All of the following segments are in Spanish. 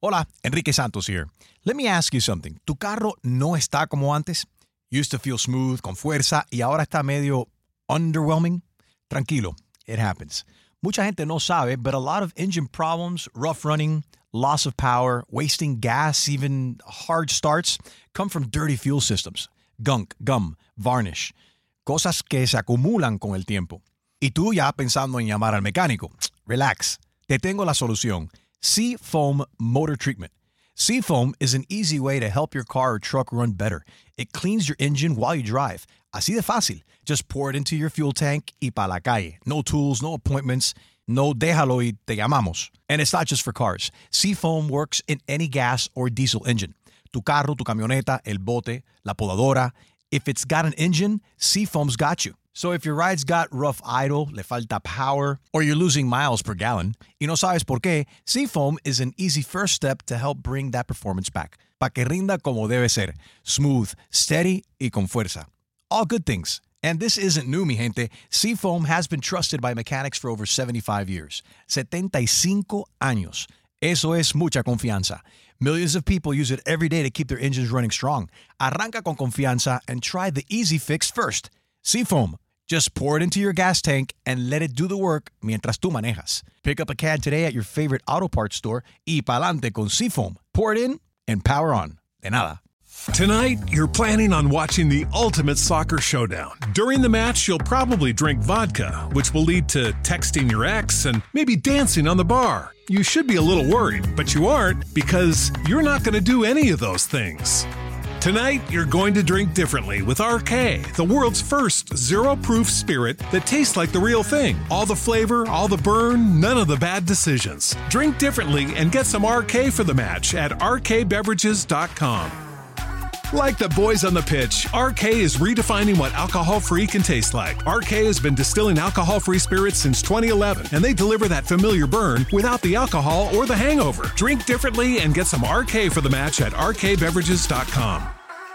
Hola, Enrique Santos here. Let me ask you something. ¿Tu carro no está como antes? Used to feel smooth, con fuerza, y ahora está medio underwhelming? Tranquilo, it happens. Mucha gente no sabe, but a lot of engine problems, rough running, loss of power, wasting gas, even hard starts, come from dirty fuel systems. Gunk, gum, varnish. Cosas que se acumulan con el tiempo. Y tú ya pensando en llamar al mecánico. Relax. Te tengo la solución. Seafoam Motor Treatment. Seafoam is an easy way to help your car or truck run better. It cleans your engine while you drive. Así de fácil. Just pour it into your fuel tank y pa' la calle. No tools, no appointments. No déjalo y te llamamos. And it's not just for cars. Seafoam works in any gas or diesel engine. Tu carro, tu camioneta, el bote, la podadora. If it's got an engine, Seafoam's got you. So if your ride's got rough idle, le falta power, or you're losing miles per gallon, y no sabes por qué, Seafoam is an easy first step to help bring that performance back. Pa' que rinda como debe ser. Smooth, steady, y con fuerza. All good things. And this isn't new, mi gente. Seafoam has been trusted by mechanics for over 75 years. 75 años. Eso es mucha confianza. Millions of people use it every day to keep their engines running strong. Arranca con confianza and try the easy fix first. Seafoam. Just pour it into your gas tank and let it do the work mientras tú manejas. Pick up a can today at your favorite auto parts store y pa'lante con Seafoam. Pour it in and power on. De nada. Tonight, you're planning on watching the ultimate soccer showdown. During the match, you'll probably drink vodka, which will lead to texting your ex and maybe dancing on the bar. You should be a little worried, but you aren't because you're not going to do any of those things. Tonight, you're going to drink differently with RK, the world's first zero-proof spirit that tastes like the real thing. All the flavor, all the burn, none of the bad decisions. Drink differently and get some RK for the match at rkbeverages.com. Like the boys on the pitch, RK is redefining what alcohol-free can taste like. RK has been distilling alcohol-free spirits since 2011, and they deliver that familiar burn without the alcohol or the hangover. Drink differently and get some RK for the match at rkbeverages.com.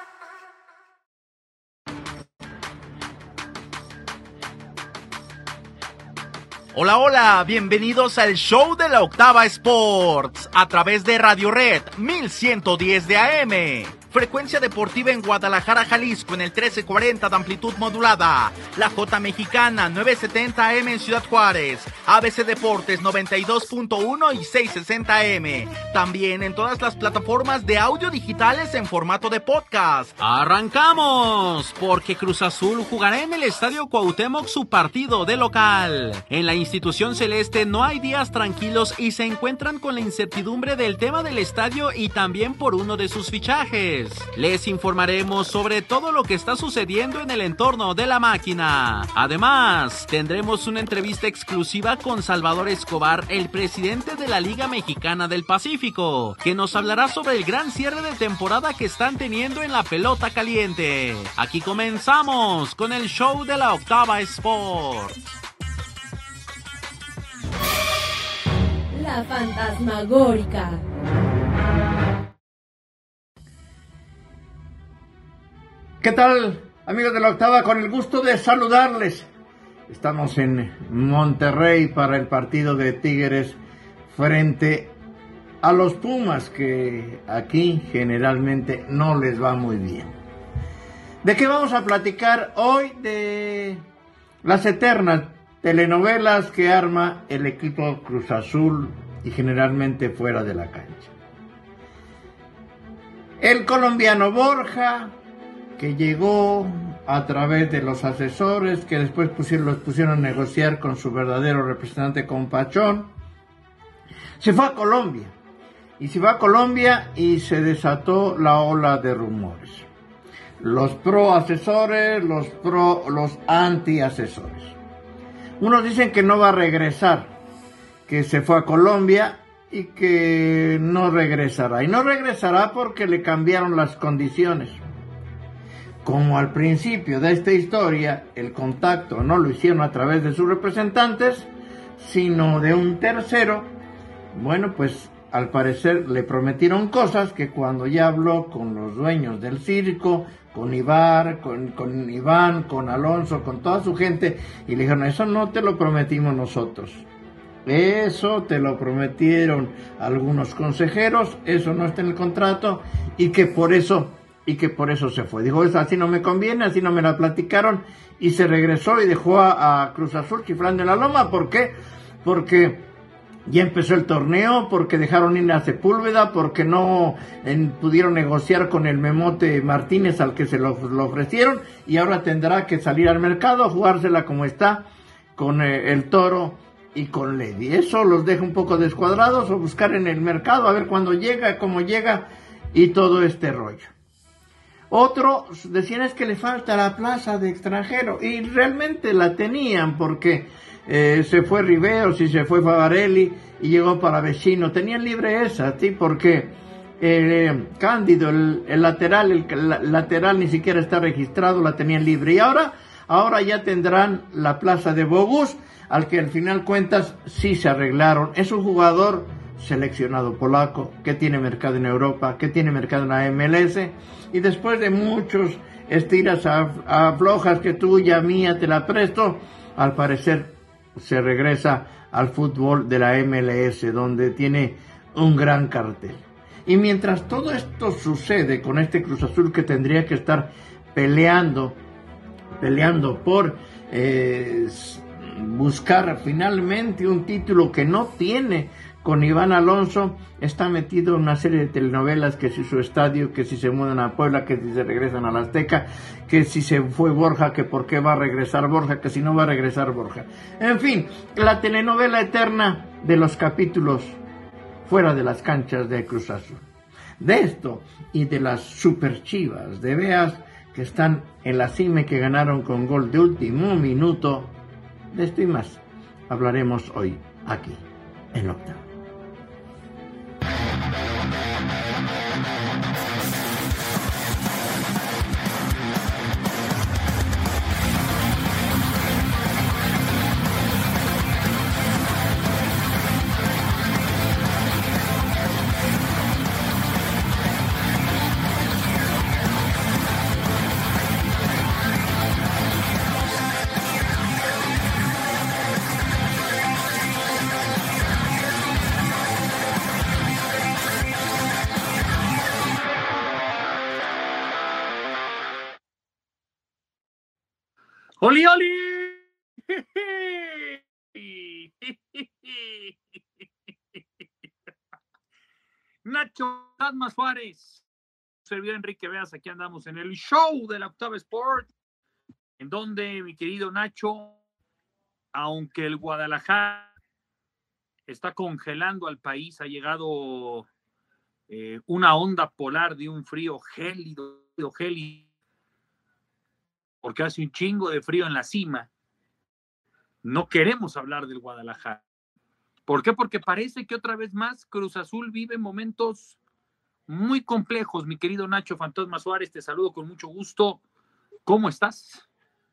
Hola, hola, bienvenidos al show de la Octava Sports a través de Radio Red 1110 de AM. Frecuencia deportiva en Guadalajara, Jalisco en el 1340 de amplitud modulada. La J Mexicana 970 AM en Ciudad Juárez. ABC Deportes 92.1 y 660 AM. También en todas las plataformas de audio digitales en formato de podcast. ¡Arrancamos! Porque Cruz Azul jugará en el Estadio Cuauhtémoc su partido de local. En la institución celeste no hay días tranquilos y se encuentran con la incertidumbre del tema del estadio y también por uno de sus fichajes. Les informaremos sobre todo lo que está sucediendo en el entorno de la máquina. Además, tendremos una entrevista exclusiva con Salvador Escobar, el presidente de la Liga Mexicana del Pacífico, que nos hablará sobre el gran cierre de temporada que están teniendo en la pelota caliente. Aquí comenzamos con el show de la Octava Sport. La fantasmagórica. ¿Qué tal, amigos de la Octava? Con el gusto de saludarles. Estamos en Monterrey para el partido de Tigres frente a los Pumas, que aquí generalmente no les va muy bien. ¿De qué vamos a platicar hoy? De las eternas telenovelas que arma el equipo Cruz Azul y generalmente fuera de la cancha. El colombiano Borja, que llegó a través de los asesores, que después los pusieron a negociar con su verdadero representante, con Pachón, se fue a Colombia. Y se fue a Colombia y se desató la ola de rumores. Los pro asesores, los anti asesores. Unos dicen que no va a regresar, que se fue a Colombia y que no regresará. Y no regresará porque le cambiaron las condiciones. Como al principio de esta historia, el contacto no lo hicieron a través de sus representantes, sino de un tercero, bueno, pues al parecer le prometieron cosas que cuando ya habló con los dueños del circo, con Iván, con Alonso, con toda su gente, y le dijeron, eso no te lo prometimos nosotros. Eso te lo prometieron algunos consejeros, eso no está en el contrato y que por eso se fue. Dijo, eso así no me conviene, así no me la platicaron y se regresó y dejó a Cruz Azul chiflando en la loma. ¿Por qué? Porque ya empezó el torneo, porque dejaron ir a Sepúlveda, porque no pudieron negociar con el Memote Martínez al que se lo ofrecieron y ahora tendrá que salir al mercado a jugársela como está con el Toro y con Lady. Eso los deja un poco descuadrados, o buscar en el mercado a ver cuándo llega, cómo llega y todo este rollo. Otro decían es que le falta la plaza de extranjero y realmente la tenían porque se fue Riveros y se fue Favarelli y llegó para Vecino. Tenían libre esa, ¿sí? Porque Cándido, el lateral ni siquiera está registrado, la tenían libre. Y ahora ya tendrán la plaza de Bogus, al que al final cuentas sí se arreglaron. Es un jugador seleccionado polaco, que tiene mercado en Europa, que tiene mercado en la MLS, y después de muchos estiras aflojas que tuya, mía, te la presto, al parecer se regresa al fútbol de la MLS, donde tiene un gran cartel. Y mientras todo esto sucede con este Cruz Azul que tendría que estar peleando por buscar finalmente un título que no tiene con Iván Alonso, está metido en una serie de telenovelas, que si su estadio, que si se mudan a Puebla, que si se regresan a la Azteca, que si se fue Borja, que por qué va a regresar Borja, que si no va a regresar Borja. En fin, la telenovela eterna de los capítulos fuera de las canchas de Cruz Azul. De esto y de las super Chivas de Beas, que están en la cima y que ganaron con gol de último minuto, de esto y más hablaremos hoy aquí en la Octava. ¡Oli, oli! Nacho Tasma Suárez, servidor Enrique Beas, aquí andamos en el show de la Octava Sport, en donde, mi querido Nacho, aunque el Guadalajara está congelando al país, ha llegado una onda polar de un frío gélido, porque hace un chingo de frío en la cima. No queremos hablar del Guadalajara. ¿Por qué? Porque parece que otra vez más Cruz Azul vive momentos muy complejos. Mi querido Nacho Fantasma Suárez, te saludo con mucho gusto. ¿Cómo estás?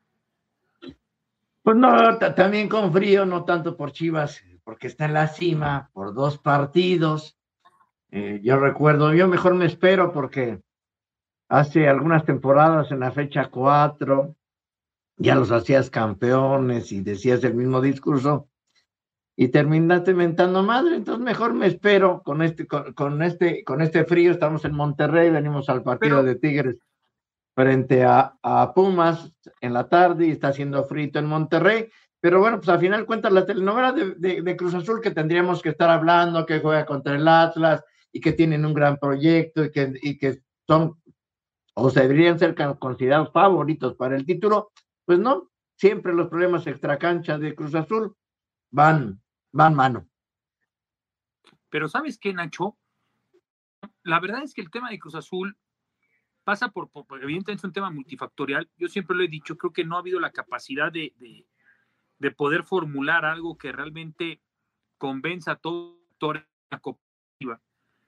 Pues no, también con frío, no tanto por Chivas, porque está en la cima por 2 partidos. Yo mejor me espero, porque hace algunas temporadas en la fecha 4 ya los hacías campeones y decías el mismo discurso y terminaste mentando madre. Entonces mejor me espero con este frío. Estamos en Monterrey, venimos al partido de Tigres frente a Pumas en la tarde y está haciendo frito en Monterrey. Pero bueno, pues al final cuentas la telenovela de Cruz Azul, que tendríamos que estar hablando, que juega contra el Atlas y que tienen un gran proyecto y que son, o se deberían ser considerados favoritos para el título. Pues no, siempre los problemas extracancha de Cruz Azul van mano. Pero ¿sabes qué, Nacho? La verdad es que el tema de Cruz Azul pasa por evidentemente es un tema multifactorial. Yo siempre lo he dicho, creo que no ha habido la capacidad de poder formular algo que realmente convenza a todos los actores de la cooperativa.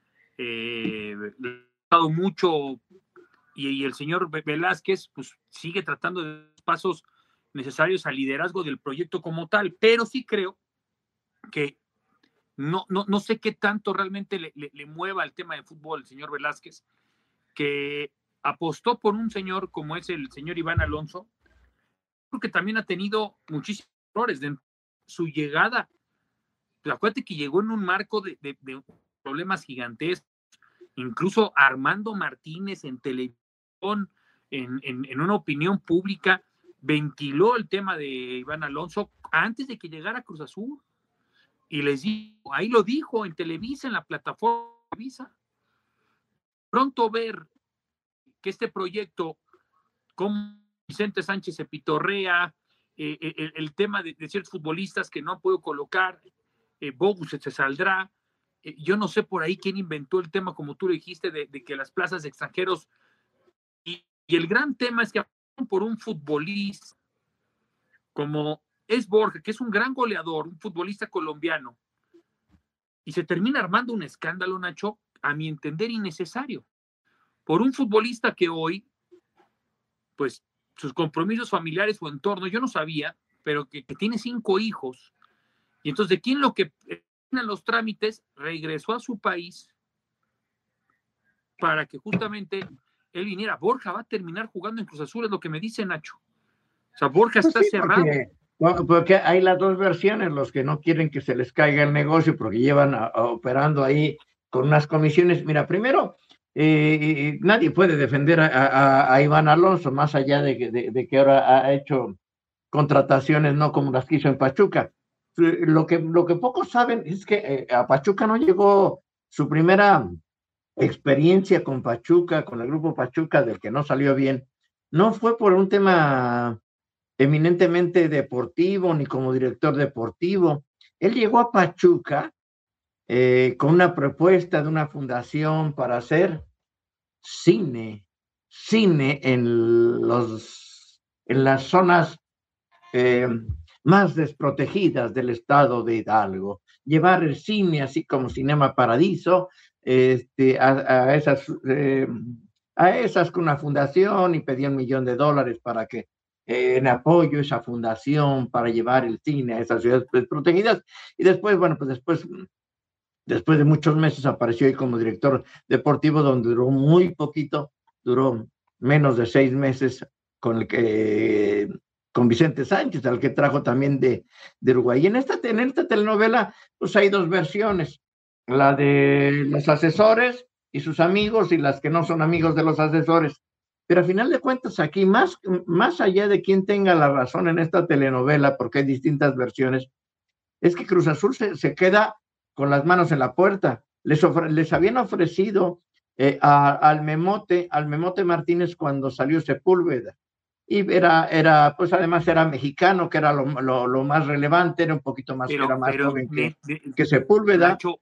Le ha dado mucho, y el señor Velázquez pues sigue tratando de dar pasos necesarios al liderazgo del proyecto como tal, pero sí creo que no sé qué tanto realmente le mueva el tema de fútbol el señor Velázquez, que apostó por un señor como es el señor Iván Alonso. Creo que también ha tenido muchísimos errores de su llegada. Pues acuérdate que llegó en un marco de problemas gigantescos, incluso Armando Martínez en televisión, en una opinión pública, ventiló el tema de Iván Alonso antes de que llegara a Cruz Azul. Y les digo, ahí lo dijo en Televisa, en la plataforma de Televisa. Pronto ver que este proyecto, como Vicente Sánchez se pitorrea, el tema de ciertos futbolistas que no puedo colocar, Bogus se saldrá, yo no sé por ahí quién inventó el tema, como tú lo dijiste, de que las plazas de extranjeros, y el gran tema es que por un futbolista como es Borja, que es un gran goleador, un futbolista colombiano, y se termina armando un escándalo, Nacho, a mi entender innecesario, por un futbolista que hoy, pues, sus compromisos familiares, su entorno, yo no sabía, pero que tiene 5 hijos, y entonces de quién lo que en los trámites regresó a su país para que justamente él viniera. Borja va a terminar jugando en Cruz Azul, es lo que me dice Nacho. O sea, Borja está cerrado. Porque hay las dos versiones, los que no quieren que se les caiga el negocio porque llevan operando ahí con unas comisiones. Mira, primero, nadie puede defender a Iván Alonso, más allá de que ahora ha hecho contrataciones no como las que hizo en Pachuca. Lo que pocos saben es que a Pachuca no llegó su primera experiencia con Pachuca, con el grupo Pachuca, del que no salió bien. No fue por un tema eminentemente deportivo ni como director deportivo. Él llegó a Pachuca con una propuesta de una fundación para hacer cine en las zonas más desprotegidas del estado de Hidalgo, llevar el cine así como Cinema Paradiso a esas con una fundación, y pedía $1 millón para que en apoyo a esa fundación para llevar el cine a esas ciudades desprotegidas. Y después, bueno, pues después de muchos meses apareció ahí como director deportivo, donde duró muy poquito, duró menos de 6 meses con Vicente Sánchez, al que trajo también de Uruguay. Y en esta telenovela, pues hay 2 versiones, la de los asesores y sus amigos, y las que no son amigos de los asesores. Pero a final de cuentas, aquí, más allá de quién tenga la razón en esta telenovela, porque hay distintas versiones, es que Cruz Azul se queda con las manos en la puerta. Les habían ofrecido al Memote Martínez cuando salió Sepúlveda, y pues además era mexicano, que era lo más relevante, era un poquito más, era más joven que Sepúlveda. Nacho,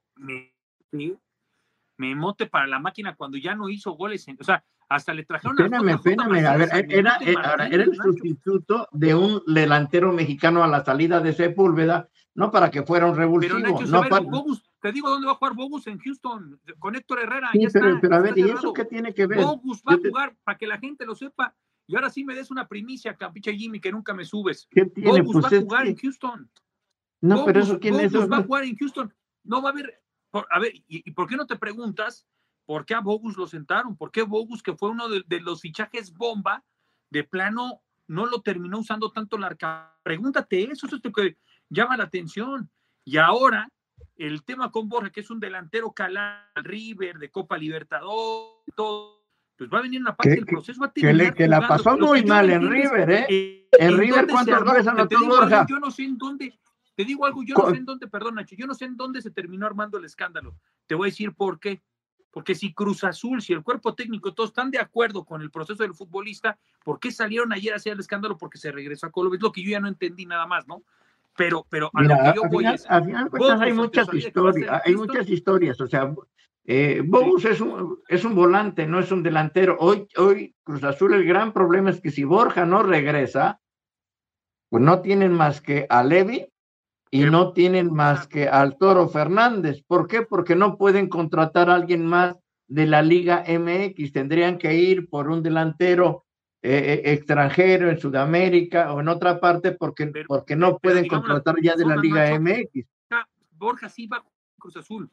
Memote para la máquina cuando ya no hizo goles, o sea, hasta le trajeron Espérame, a ver, era el sustituto de un delantero mexicano a la salida de Sepúlveda, no para que fuera un revulsivo. Pero Nacho, Bogus, te digo dónde va a jugar Bogus, en Houston, con Héctor Herrera. Sí, ya pero a ver, ¿y eso qué tiene que ver? Bogus va a jugar, para que la gente lo sepa, y ahora sí me des una primicia, Campiche Jimmy, que nunca me subes. ¿Qué tiene? Bogus va a jugar en Houston. No, pero eso, ¿quién es? Bogus va a jugar en Houston. No va a haber, a ver, ¿y por qué no te preguntas por qué a Bogus lo sentaron? ¿Por qué Bogus, que fue uno de los fichajes bomba, de plano no lo terminó usando tanto Larcamón? Pregúntate eso es lo que llama la atención. Y ahora, el tema con Borja, que es un delantero calado, River, de Copa Libertadores, todo, pues va a venir una parte del proceso. Va a terminar que la pasó muy mal en River, ¿eh? En River, ¿cuántos goles anotó Borja? Yo no sé en dónde, te digo algo, yo no sé en dónde, perdón, Nacho, yo no sé en dónde se terminó armando el escándalo. Te voy a decir por qué. Porque si Cruz Azul, si el cuerpo técnico, todos están de acuerdo con el proceso del futbolista, ¿por qué salieron ayer a hacer el escándalo? Porque se regresó a Colombia. Es lo que yo ya no entendí nada más, ¿no? Pero a mira, lo que yo voy es... Al final hay muchas historias, o sea, Bogus es un volante, no es un delantero. Hoy Cruz Azul, el gran problema es que si Borja no regresa, pues no tienen más que a Levi y no tienen más que al Toro Fernández. ¿Por qué? Porque no pueden contratar a alguien más de la Liga MX, tendrían que ir por un delantero extranjero en Sudamérica o en otra parte, porque no pueden contratar ya de la Liga MX. Borja sí va a Cruz Azul.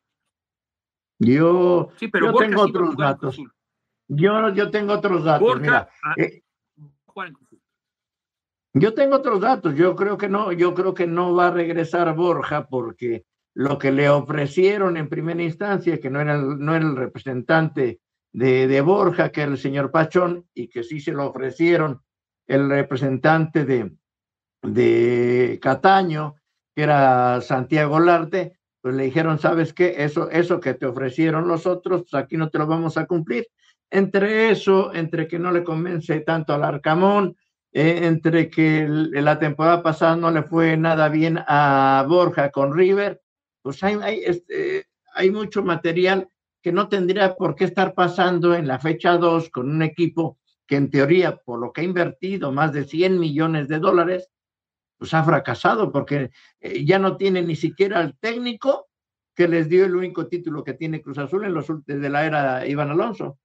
Yo tengo otros datos. Yo tengo otros datos. Borja, mira, Yo tengo otros datos, yo creo que no va a regresar Borja porque lo que le ofrecieron en primera instancia, que no era el representante de Borja, que era el señor Pachón, y que sí se lo ofrecieron el representante de Cataño, que era Santiago Larte, pues le dijeron, ¿sabes qué? Eso que te ofrecieron los otros, pues aquí no te lo vamos a cumplir. Entre que no le convence tanto al Arcamón, entre que la temporada pasada no le fue nada bien a Borja con River, pues hay mucho material que no tendría por qué estar pasando en la fecha 2 con un equipo que en teoría, por lo que ha invertido más de $100 millones, pues ha fracasado porque ya no tiene ni siquiera el técnico que les dio el único título que tiene Cruz Azul desde la era Iván Alonso.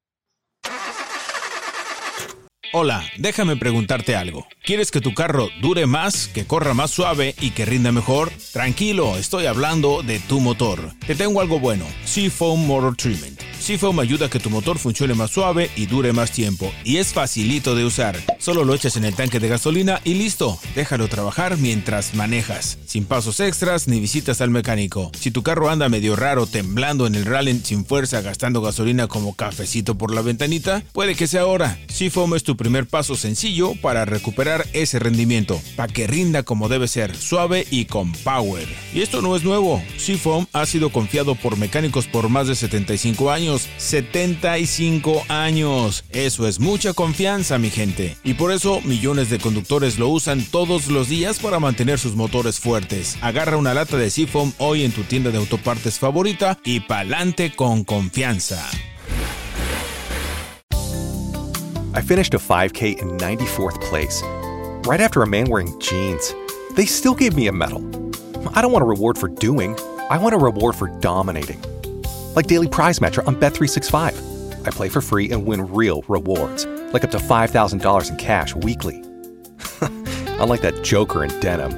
Hola, déjame preguntarte algo. ¿Quieres que tu carro dure más, que corra más suave y que rinda mejor? Tranquilo, estoy hablando de tu motor. Te tengo algo bueno, Seafoam Motor Treatment. Seafoam ayuda a que tu motor funcione más suave y dure más tiempo. Y es facilito de usar. Solo lo echas en el tanque de gasolina y listo. Déjalo trabajar mientras manejas. Sin pasos extras ni visitas al mecánico. Si tu carro anda medio raro, temblando en el rally sin fuerza, gastando gasolina como cafecito por la ventanita, puede que sea ahora. Seafoam es tu primer paso sencillo para recuperar ese rendimiento. Para que rinda como debe ser, suave y con power. Y esto no es nuevo. Seafoam ha sido confiado por mecánicos por más de 75 años. 75 años. Eso es mucha confianza, mi gente. Y por eso millones de conductores lo usan todos los días para mantener sus motores fuertes. Agarra una lata de Seafoam hoy en tu tienda de autopartes favorita y pa'lante con confianza. I finished a 5K in 94th place, right after a man wearing jeans. They still gave me a medal. I don't want a reward for doing. I want a reward for dominating. Like Daily Prize Matcher on Bet365. I play for free and win real rewards, like up to $5,000 in cash weekly. Unlike that joker in denim.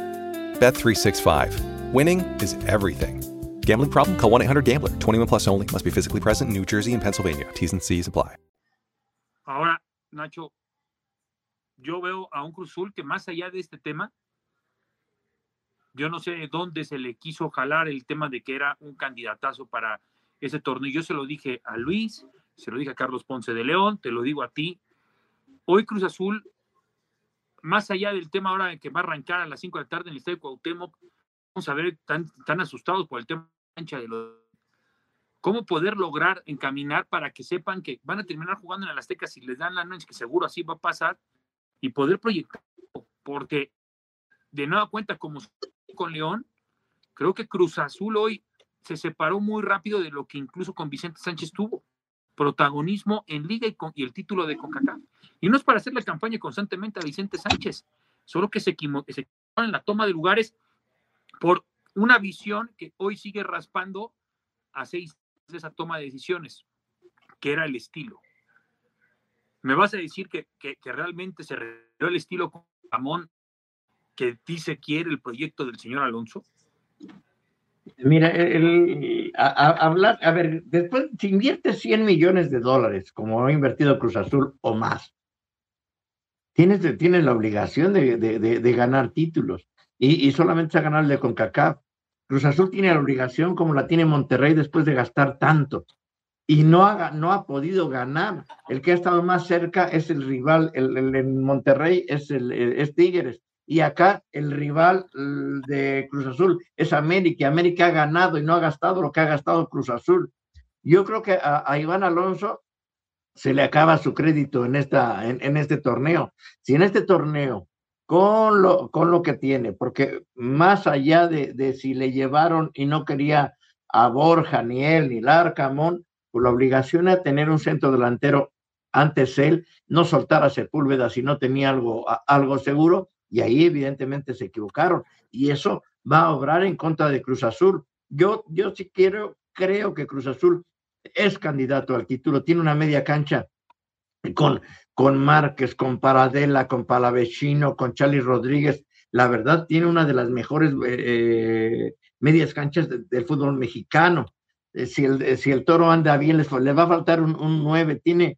Bet365. Winning is everything. Gambling problem? Call 1-800-GAMBLER. 21 plus only. Must be physically present in New Jersey and Pennsylvania. T's and C's apply. Ahora, Nacho, yo veo a un Cruz Azul que más allá de este tema, yo no sé dónde se le quiso jalar el tema de que era un candidatazo para ese torneo. Yo se lo dije a Luis, se lo dije a Carlos Ponce de León, te lo digo a ti. Hoy Cruz Azul, más allá del tema ahora que va a arrancar a las 5 de la tarde en el Estadio Cuauhtémoc, vamos a ver tan asustados por el tema de los... ¿Cómo poder lograr encaminar para que sepan que van a terminar jugando en el Azteca si les dan la noche, que seguro así va a pasar, y poder proyectar? Porque de nueva cuenta, como con León, creo que Cruz Azul hoy se separó muy rápido de lo que incluso con Vicente Sánchez tuvo, protagonismo en Liga y el título de CONCACAF. Y no es para hacerle campaña constantemente a Vicente Sánchez, solo que se equivocó en la toma de lugares por una visión que hoy sigue raspando a 6 de esa toma de decisiones, que era el estilo. ¿Me vas a decir que realmente se reveló el estilo con Ramón que dice quiere el proyecto del señor Alonso? Mira, después si inviertes $100 millones, como ha invertido Cruz Azul o más, tienes la obligación de ganar títulos y solamente a ganar el de CONCACAF. Cruz Azul tiene la obligación como la tiene Monterrey después de gastar tanto y no ha podido ganar. El que ha estado más cerca es el rival, en Monterrey es Tigres, y acá el rival de Cruz Azul es América. América ha ganado y no ha gastado lo que ha gastado Cruz Azul. Yo creo que a Iván Alonso se le acaba su crédito en este torneo. Si en este torneo, con lo que tiene, porque más allá de si le llevaron y no quería a Borja, ni él, ni Larcamón, pues la obligación era tener un centro delantero antes él, no soltar a Sepúlveda si no tenía algo seguro, y ahí evidentemente se equivocaron, y eso va a obrar en contra de Cruz Azul. Yo sí creo que Cruz Azul es candidato al título, tiene una media cancha con Márquez, con Paradela, con Palavecino, con Charly Rodríguez. La verdad, tiene una de las mejores medias canchas del fútbol mexicano. Si el Toro anda bien, le va a faltar un 9. Tiene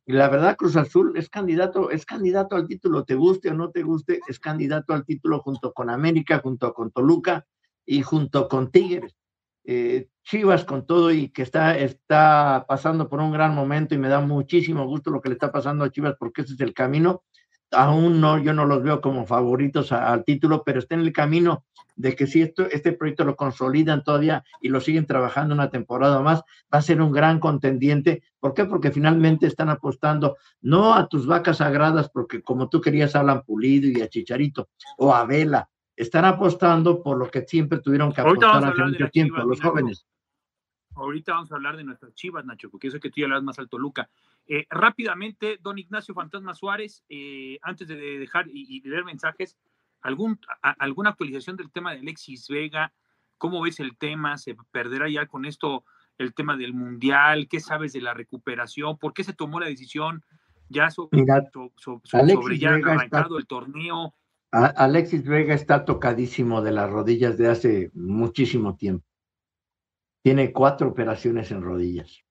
la verdad, Cruz Azul es candidato al título, te guste o no te guste, es candidato al título junto con América, junto con Toluca y junto con Tigres. Chivas con todo y que está pasando por un gran momento y me da muchísimo gusto lo que le está pasando a Chivas porque ese es el camino. Aún no, yo no los veo como favoritos al título, pero está en el camino de que si este proyecto lo consolidan todavía y lo siguen trabajando una temporada más, va a ser un gran contendiente. ¿Por qué? Porque finalmente están apostando no a tus vacas sagradas, porque como tú querías a Alan Pulido y a Chicharito o a Vela, están apostando por lo que siempre tuvieron que apostar hace mucho tiempo, los jóvenes. Ahorita vamos a hablar de nuestras Chivas, Nacho, porque yo sé que tú ya hablas más al Toluca. Rápidamente, don Ignacio Fantasma Suárez, antes de dejar y leer mensajes, ¿alguna actualización del tema de Alexis Vega? ¿Cómo ves el tema? ¿Se perderá ya con esto el tema del Mundial? ¿Qué sabes de la recuperación? ¿Por qué se tomó la decisión ya sobre ya arrancado el torneo? Alexis Vega está tocadísimo de las rodillas de hace muchísimo tiempo. Tiene 4 operaciones en rodillas.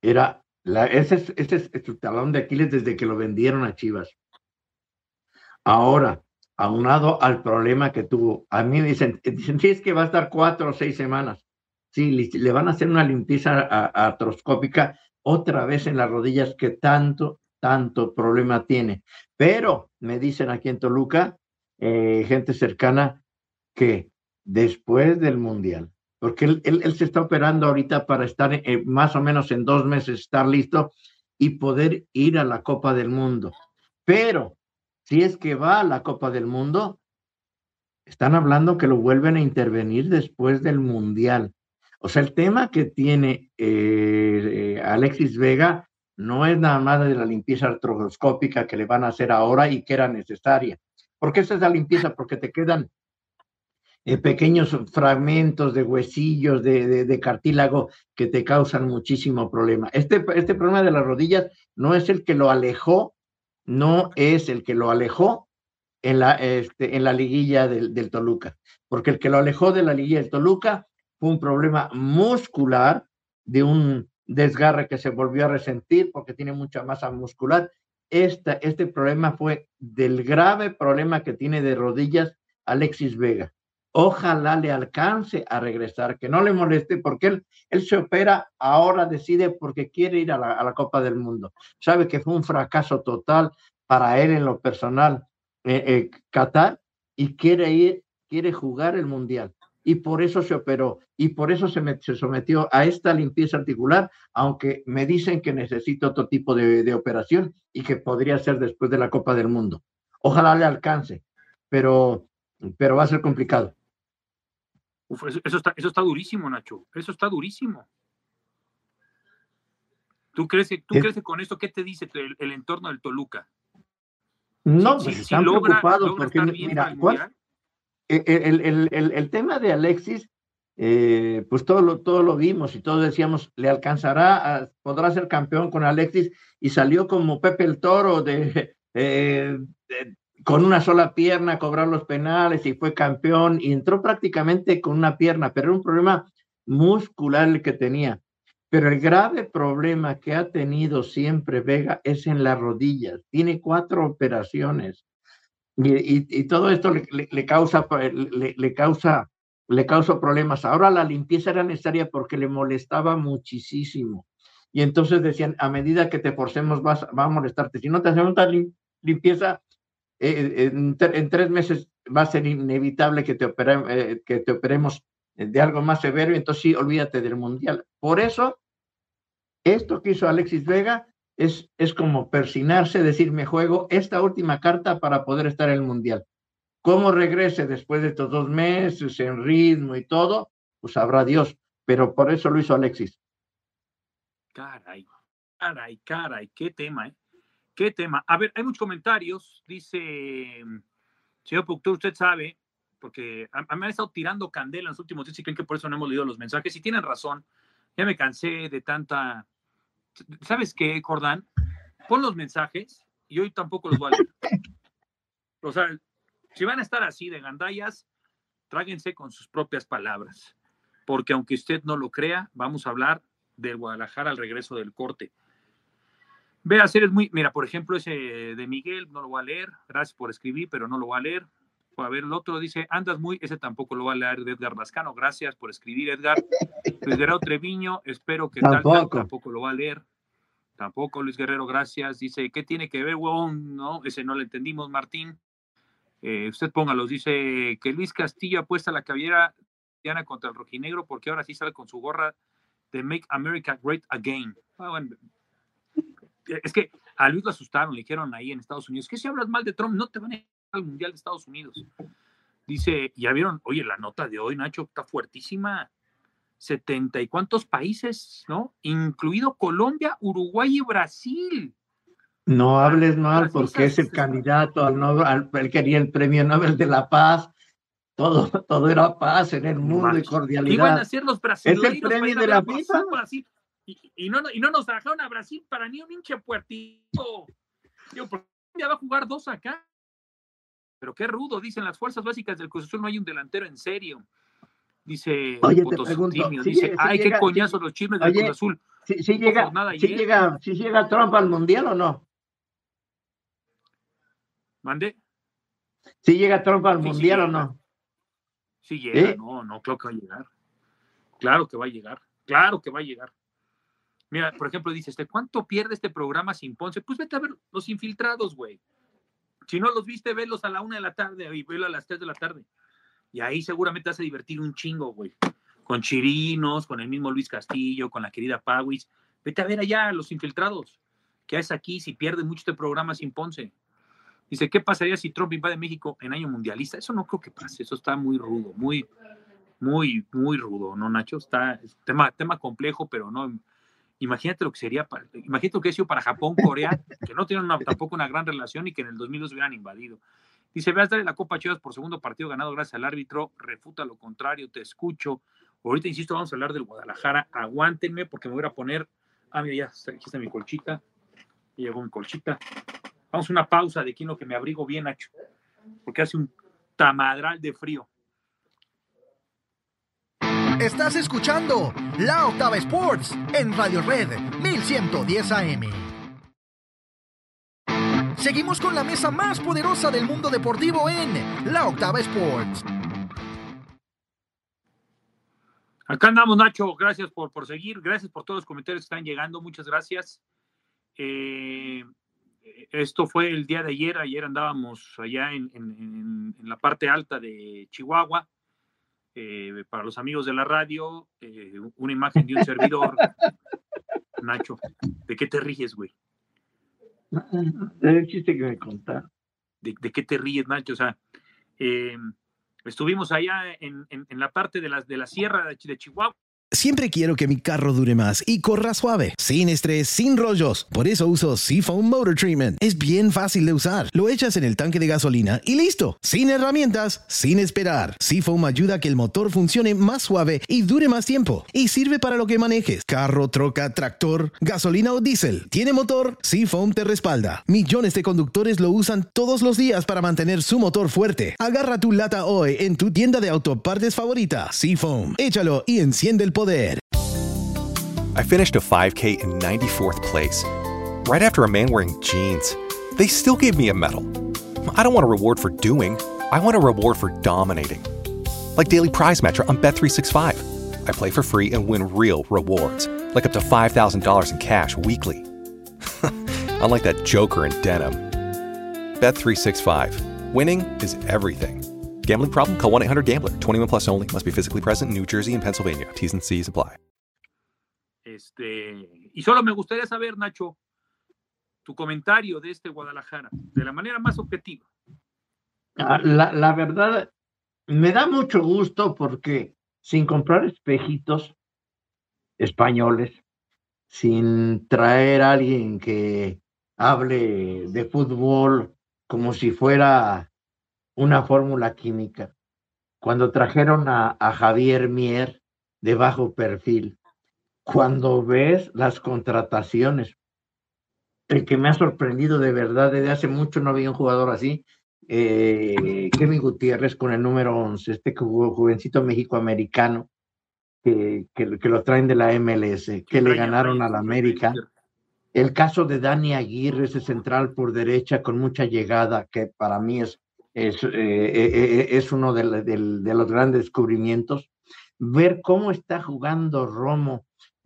Ese es su talón de Aquiles desde que lo vendieron a Chivas. Ahora, aunado al problema que tuvo, a mí dicen sí, es que va a estar 4 o 6 semanas. Sí, le van a hacer una limpieza artroscópica otra vez en las rodillas que tanto problema tiene. Pero me dicen aquí en Toluca, gente cercana, que después del Mundial, porque él se está operando ahorita para estar más o menos en 2 meses, estar listo y poder ir a la Copa del Mundo. Pero si es que va a la Copa del Mundo, están hablando que lo vuelven a intervenir después del Mundial. O sea, el tema que tiene Alexis Vega no es nada más de la limpieza artroscópica que le van a hacer ahora y que era necesaria. ¿Por qué esa es la limpieza? Porque te quedan pequeños fragmentos de huesillos, de cartílago que te causan muchísimo problema. Este problema de las rodillas no es el que lo alejó en la liguilla del Toluca, porque el que lo alejó de la liguilla del Toluca fue un problema muscular de un desgarre que se volvió a resentir porque tiene mucha masa muscular. Este problema fue del grave problema que tiene de rodillas Alexis Vega. Ojalá le alcance a regresar, que no le moleste, porque él se opera, ahora decide porque quiere ir a la Copa del Mundo. Sabe que fue un fracaso total para él en lo personal, Qatar, y quiere jugar el Mundial. Y por eso se operó, y por eso se sometió a esta limpieza articular, aunque me dicen que necesita otro tipo de operación y que podría ser después de la Copa del Mundo. Ojalá le alcance, pero va a ser complicado. Uf, eso está durísimo, Nacho. Eso está durísimo. ¿Tú crees que con esto qué te dice el entorno del Toluca? No, pues están preocupados porque mira, el tema de Alexis, pues todo lo vimos y todos decíamos, le alcanzará, podrá ser campeón con Alexis, y salió como Pepe el Toro con una sola pierna a cobrar los penales y fue campeón y entró prácticamente con una pierna, pero era un problema muscular el que tenía. Pero el grave problema que ha tenido siempre Vega es en las rodillas. Tiene 4 operaciones y todo esto le causa problemas. Ahora la limpieza era necesaria porque le molestaba muchísimo. Y entonces decían, a medida que te forcemos va a molestarte. Si no te hacemos una limpieza, en 3 meses va a ser inevitable que te operemos de algo más severo, y entonces sí, olvídate del Mundial. Por eso, esto que hizo Alexis Vega es como persignarse, decir, me juego esta última carta para poder estar en el Mundial. ¿Cómo regrese después de estos 2 meses en ritmo y todo? Pues sabrá Dios, pero por eso lo hizo Alexis. Caray, qué tema, ¿eh? ¿Qué tema? A ver, hay muchos comentarios. Dice, señor productor, usted sabe, porque a mí me han estado tirando candela en los últimos días y creen que por eso no hemos leído los mensajes. Y tienen razón, ya me cansé de tanta... ¿Sabes qué, Jordán? Pon los mensajes y hoy tampoco los voy a leer. O sea, si van a estar así de gandallas, tráguense con sus propias palabras. Porque aunque usted no lo crea, vamos a hablar del Guadalajara al regreso del corte. Ve a series muy... Mira, por ejemplo, ese de Miguel, no lo voy a leer. Gracias por escribir, pero no lo voy a leer. A ver, el otro dice, andas muy... Ese tampoco lo va a leer de Edgar Lascano. Gracias por escribir, Edgar. Luis Guerrero Treviño, espero que tampoco lo va a leer. Tampoco, Luis Guerrero, gracias. Dice, ¿qué tiene que ver, huevón? No, ese no lo entendimos, Martín. Usted póngalos. Dice que Luis Castillo apuesta la cabellera Diana contra el rojinegro porque ahora sí sale con su gorra de Make America Great Again. Bueno, es que a Luis lo asustaron, le dijeron ahí en Estados Unidos, que si hablas mal de Trump no te van a ir al Mundial de Estados Unidos. Dice, ya vieron, oye, la nota de hoy, Nacho, está fuertísima. 70 y cuántos países, ¿no? Incluido Colombia, Uruguay y Brasil. No hables mal porque es el candidato él quería el premio Nobel de la Paz. Todo era paz en el mundo y cordialidad. Iban a ser los brasileños. Es el premio de la FIFA. Y no nos trajeron a Brasil para ni un hinche puertito. Digo, porque ya va a jugar 2 acá. Pero qué rudo, dicen las fuerzas básicas del Cruz Azul, no hay un delantero en serio. Dice, oye, te pregunto, dice, ay, qué coñazo los chismes del Cruz Azul. Si llega Trump al Mundial o no. ¿Mande? Si llega Trump al Mundial o no. Sí llega, no, claro que va a llegar. Claro que va a llegar. Claro que va a llegar. Mira, por ejemplo, dice, ¿cuánto pierde este programa sin Ponce? Pues vete a ver los infiltrados, güey. Si no los viste, velos a la 1 de la tarde y velo a las 3 de la tarde. Y ahí seguramente vas a divertir un chingo, güey. Con Chirinos, con el mismo Luis Castillo, con la querida Pauis. Vete a ver allá a los infiltrados. ¿Qué haces aquí si pierde mucho este programa sin Ponce? Dice, ¿qué pasaría si Trump invade México en año mundialista? Eso no creo que pase. Eso está muy rudo, muy rudo, ¿no, Nacho? Está tema complejo, pero no... Imagínate lo que sería, imagínate lo que ha sido para Japón, Corea, que no tienen tampoco una gran relación y que en el 2002 hubieran invadido. Dice, veas, dale la Copa Chivas por segundo partido ganado gracias al árbitro, refuta lo contrario, te escucho. Ahorita, insisto, vamos a hablar del Guadalajara, aguántenme porque me voy a poner, mira, aquí está mi colchita, y llegó mi colchita. Vamos a una pausa de aquí en lo que me abrigo bien, Nacho, porque hace un tamadral de frío. Estás escuchando La Octava Sports en Radio Red 1110 AM. Seguimos con la mesa más poderosa del mundo deportivo en La Octava Sports. Acá andamos, Nacho. Gracias por seguir. Gracias por todos los comentarios que están llegando. Muchas gracias. Esto fue el día de ayer. Ayer andábamos allá en la parte alta de Chihuahua. Para los amigos de la radio, una imagen de un servidor. Nacho, ¿de qué te ríes, güey? El chiste que me contaron. ¿De qué te ríes, Nacho? O sea, estuvimos allá en la parte de la sierra de Chihuahua. Siempre quiero que mi carro dure más y corra suave, sin estrés, sin rollos. Por eso uso Seafoam Motor Treatment. Es bien fácil de usar. Lo echas en el tanque de gasolina y listo. Sin herramientas, sin esperar. Seafoam ayuda a que el motor funcione más suave y dure más tiempo. Y sirve para lo que manejes. Carro, troca, tractor, gasolina o diésel. ¿Tiene motor? Seafoam te respalda. Millones de conductores lo usan todos los días para mantener su motor fuerte. Agarra tu lata hoy en tu tienda de autopartes favorita. Seafoam. Échalo y enciende el poder. I finished a 5K in 94th place, right after a man wearing jeans. They still gave me a medal. I don't want a reward for doing. I want a reward for dominating. Like Daily Prize Matcher on Bet365. I play for free and win real rewards, like up to $5,000 in cash weekly. Unlike that joker in denim. Bet365. Winning is everything. Gambling problem? Call 1-800-GAMBLER. 21 plus only. Must be physically present in New Jersey and Pennsylvania. T's and C's apply. Y solo me gustaría saber, Nacho, tu comentario de este Guadalajara, de la manera más objetiva. La verdad, me da mucho gusto porque sin comprar espejitos españoles, sin traer a alguien que hable de fútbol como si fuera una fórmula química. Cuando trajeron a Javier Mier de bajo perfil, cuando ves las contrataciones, el que me ha sorprendido de verdad, desde hace mucho no había un jugador así, Kevin Gutiérrez con el número 11, este jovencito mexicoamericano que lo traen de la MLS, que le ganaron a la América. El caso de Dani Aguirre, ese central por derecha con mucha llegada, que para mí es uno de los grandes descubrimientos. Ver cómo está jugando Romo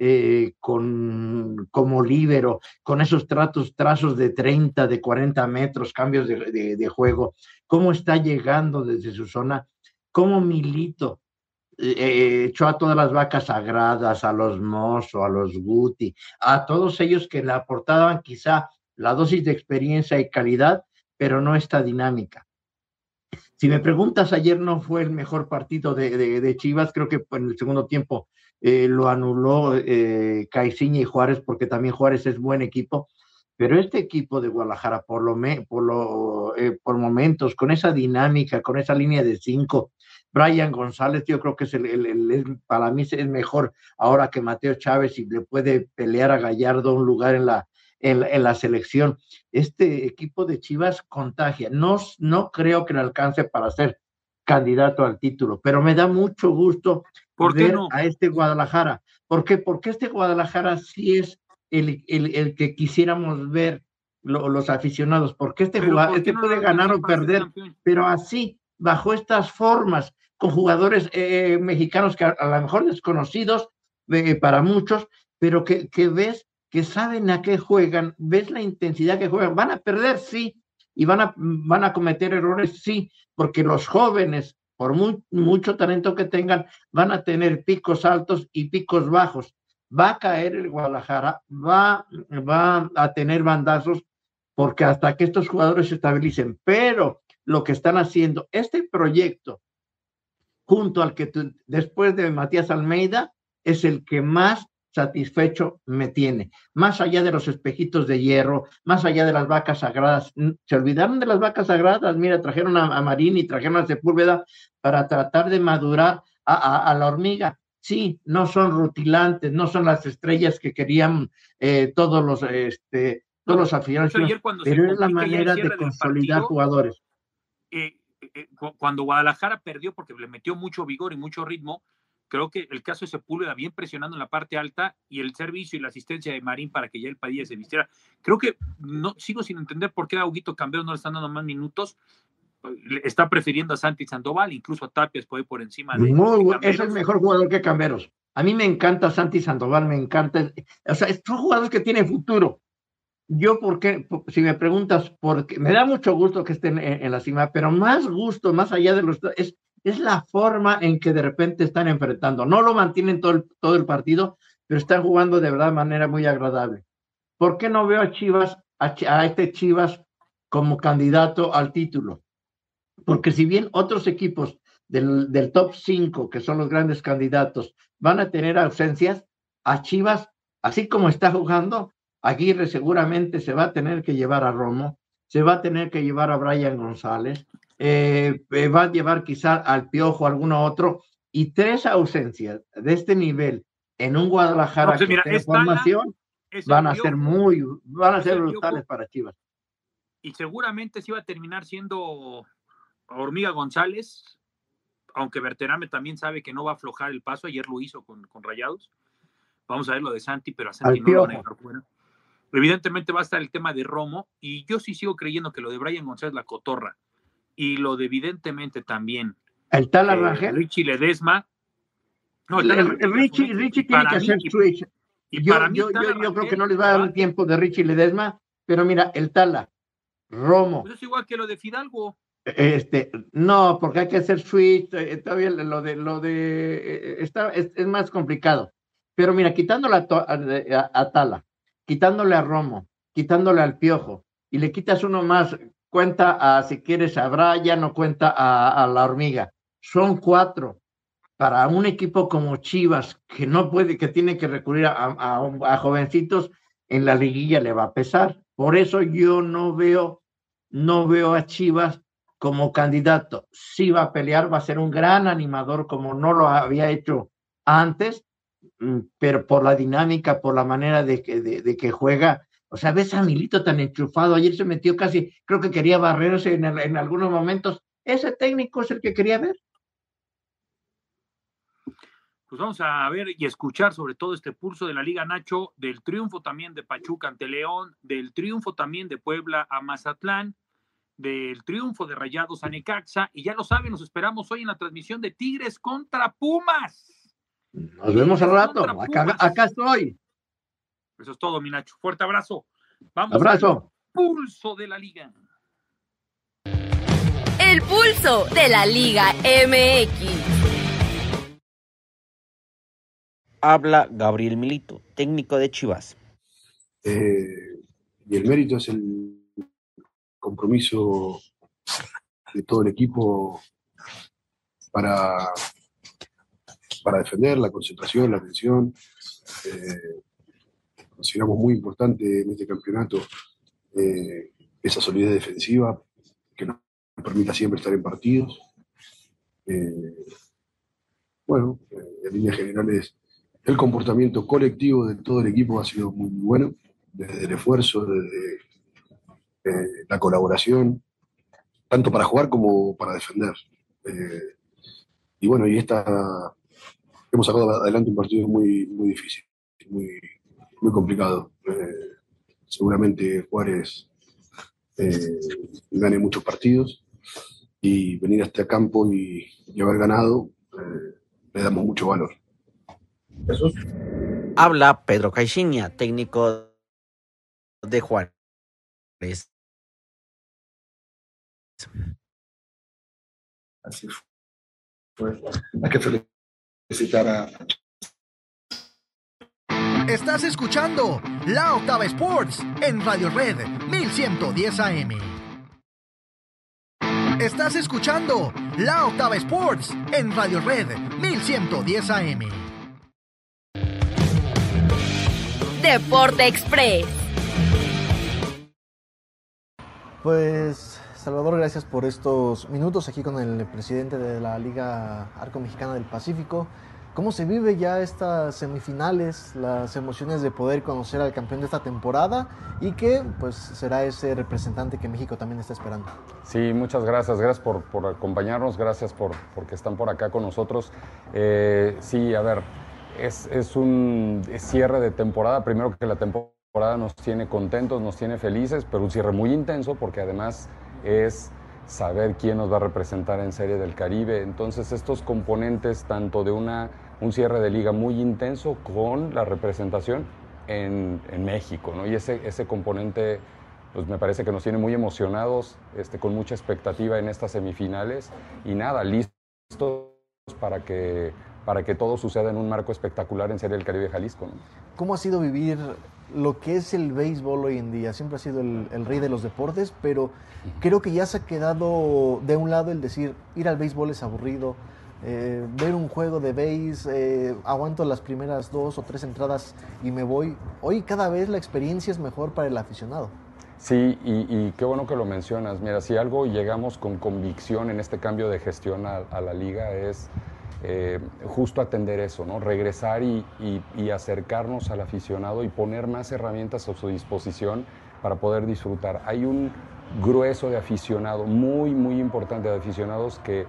como líbero, con esos trazos de 30, de 40 metros, cambios de juego, cómo está llegando desde su zona, cómo Milito echó a todas las vacas sagradas, a los Mozo, a los Guti, a todos ellos que le aportaban quizá la dosis de experiencia y calidad, pero no esta dinámica. Si me preguntas, ayer no fue el mejor partido de Chivas, creo que en el segundo tiempo lo anuló Caixinha y Juárez, porque también Juárez es buen equipo, pero este equipo de Guadalajara, por momentos, con esa dinámica, con esa línea de 5, Brian González, yo creo que es para mí es mejor ahora que Mateo Chávez y le puede pelear a Gallardo un lugar en la selección. Este equipo de Chivas contagia. No creo que le alcance para ser candidato al título, pero me da mucho gusto ver a este Guadalajara. ¿Por qué? Porque este Guadalajara sí es el que quisiéramos ver los aficionados, porque este jugador puede ganar o perder, pero así, bajo estas formas, con jugadores mexicanos que a lo mejor desconocidos para muchos, pero que ves que saben a qué juegan, ves la intensidad que juegan, van a perder, sí, y van a cometer errores, sí, porque los jóvenes, por mucho talento que tengan, van a tener picos altos y picos bajos. Va a caer el Guadalajara, va a tener bandazos, porque hasta que estos jugadores se estabilicen, pero lo que están haciendo, este proyecto, junto al que después de Matías Almeida, es el que más satisfecho me tiene, más allá de los espejitos de hierro, más allá de las vacas sagradas. Se olvidaron de las vacas sagradas, mira, trajeron a Marín y trajeron a Sepúlveda para tratar de madurar a la hormiga. Sí, no son rutilantes, no son las estrellas que querían todos los aficionados, pero es la manera de consolidar jugadores. Cuando Guadalajara perdió porque le metió mucho vigor y mucho ritmo, creo que el caso de Sepúlveda bien presionando en la parte alta y el servicio y la asistencia de Marín para que ya el Padilla se vistiera. Creo que sigo sin entender por qué a Huguito Cambero no le están dando más minutos. Está prefiriendo a Santi Sandoval, incluso a Tapias puede por encima de es el mejor jugador que Camberos. A mí me encanta Santi Sandoval, me encanta. O sea, son jugadores que tienen futuro. Yo, si me preguntas, porque me da mucho gusto que estén en la cima, pero más gusto, más allá de es la forma en que de repente están enfrentando. No lo mantienen todo el partido, pero están jugando de verdad de manera muy agradable. ¿Por qué no veo a Chivas, a este Chivas como candidato al título? Porque si bien otros equipos del top 5, que son los grandes candidatos, van a tener ausencias, a Chivas, así como está jugando, Aguirre seguramente se va a tener que llevar a Romo, se va a tener que llevar a Brian González, va a llevar quizá al Piojo, alguno otro, y 3 ausencias de este nivel en un Guadalajara que tiene formación, van a ser brutales para Chivas. Y seguramente sí va a terminar siendo Hormiga González, aunque Berterame también sabe que no va a aflojar el paso, ayer lo hizo con Rayados. Vamos a ver lo de Santi, pero a Santi no lo van a dejar fuera. Evidentemente va a estar el tema de Romo, y yo sí sigo creyendo que lo de Brian González la cotorra, y lo de evidentemente también el tal Rangel, Richie Ledesma. No, Richie tiene que hacer switch. Yo creo que no les va a dar tiempo de Richie Ledesma, pero mira, el Tala, Romo. Pues es igual que lo de Fidalgo. No, porque hay que hacer switch, todavía es más complicado. Pero mira, quitándole a Tala, quitándole a Romo, quitándole al Piojo, y le quitas uno más, cuenta si quieres a Brian, no cuenta a la Hormiga. Son 4. Para un equipo como Chivas, que no puede, que tiene que recurrir a jovencitos, en la liguilla le va a pesar. Por eso yo no veo a Chivas como candidato. Sí va a pelear, va a ser un gran animador como no lo había hecho antes, pero por la dinámica, por la manera de que juega. O sea, ves a Milito tan enchufado, ayer se metió casi, creo que quería barrerse en algunos momentos. Ese técnico es el que quería ver. Pues vamos a ver y escuchar sobre todo este pulso de la Liga, Nacho, del triunfo también de Pachuca ante León, del triunfo también de Puebla a Mazatlán, del triunfo de Rayados a Necaxa, y ya lo saben, nos esperamos hoy en la transmisión de Tigres contra Pumas. Nos vemos al rato, acá estoy. Eso es todo, mi Nacho. Fuerte abrazo. Vamos abrazo. Al pulso de la Liga. El pulso de la Liga MX. Habla Gabriel Milito, técnico de Chivas. Y el mérito es el compromiso de todo el equipo para defender, la concentración, la atención. Consideramos muy importante en este campeonato esa solidez defensiva que nos permita siempre estar en partidos. En líneas generales, el comportamiento colectivo de todo el equipo ha sido muy bueno, desde el esfuerzo, desde la colaboración, tanto para jugar como para defender. Hemos sacado adelante un partido muy, muy difícil, muy, muy complicado. Seguramente Juárez gane muchos partidos y venir a este campo y haber ganado, le damos mucho valor. Jesús. Habla Pedro Caixinha, técnico de Juárez. Así fue. Hay que felicitar a... Estás escuchando La Octava Sports en Radio Red 1110 AM. Estás escuchando La Octava Sports en Radio Red 1110 AM. Deporte Express. Pues, Salvador, gracias por estos minutos aquí con el presidente de la Liga Arco Mexicana del Pacífico. ¿Cómo se vive ya estas semifinales, las emociones de poder conocer al campeón de esta temporada y que pues será ese representante que México también está esperando? Sí, muchas gracias. Gracias por acompañarnos, gracias porque están por acá con nosotros. Sí, a ver, es un cierre de temporada. Primero que la temporada nos tiene contentos, nos tiene felices, pero un cierre muy intenso porque además es saber quién nos va a representar en Serie del Caribe. Entonces estos componentes tanto de un cierre de liga muy intenso con la representación en México, ¿no? Y ese componente pues me parece que nos tiene muy emocionados, con mucha expectativa en estas semifinales y nada, listos para que todo suceda en un marco espectacular en Serie del Caribe Jalisco, ¿no? ¿Cómo ha sido vivir lo que es el béisbol hoy en día? Siempre ha sido el rey de los deportes, pero creo que ya se ha quedado de un lado el decir, ir al béisbol es aburrido, ver un juego de béis, aguanto las primeras 2 o 3 entradas y me voy. Hoy cada vez la experiencia es mejor para el aficionado. Sí, y qué bueno que lo mencionas. Mira, si algo llegamos con convicción en este cambio de gestión a la liga es justo atender eso, ¿no? Regresar y acercarnos al aficionado y poner más herramientas a su disposición para poder disfrutar. Hay un grueso de aficionado, muy, muy importante de aficionados que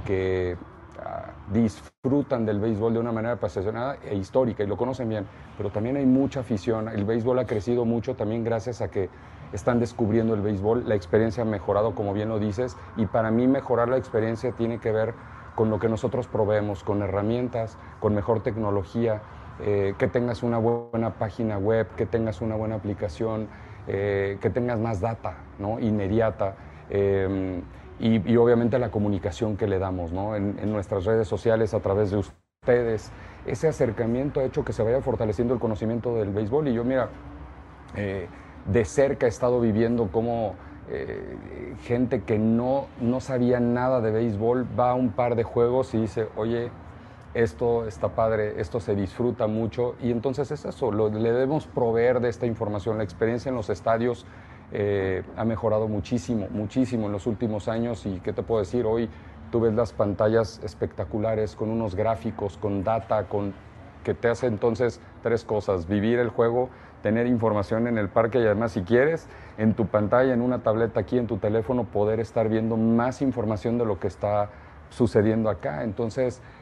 disfrutan del béisbol de una manera apasionada e histórica y lo conocen bien, pero también hay mucha afición. El béisbol ha crecido mucho también gracias a que están descubriendo el béisbol, la experiencia ha mejorado, como bien lo dices, y para mí mejorar la experiencia tiene que ver con lo que nosotros proveemos, con herramientas, con mejor tecnología, que tengas una buena página web, que tengas una buena aplicación, que tengas más data, ¿no? Inmediata, y obviamente la comunicación que le damos, ¿no? En nuestras redes sociales a través de ustedes. Ese acercamiento ha hecho que se vaya fortaleciendo el conocimiento del béisbol y yo, mira, de cerca he estado viviendo cómo gente que no sabía nada de béisbol va a un par de juegos y dice, oye, esto está padre, esto se disfruta mucho y entonces es eso, le debemos proveer de esta información. La experiencia en los estadios ha mejorado muchísimo, muchísimo en los últimos años y ¿qué te puedo decir? Hoy tú ves las pantallas espectaculares con unos gráficos, con data, que te hace entonces 3 cosas, vivir el juego, tener información en el parque y además si quieres en tu pantalla, en una tableta aquí, en tu teléfono, poder estar viendo más información de lo que está sucediendo acá. Entonces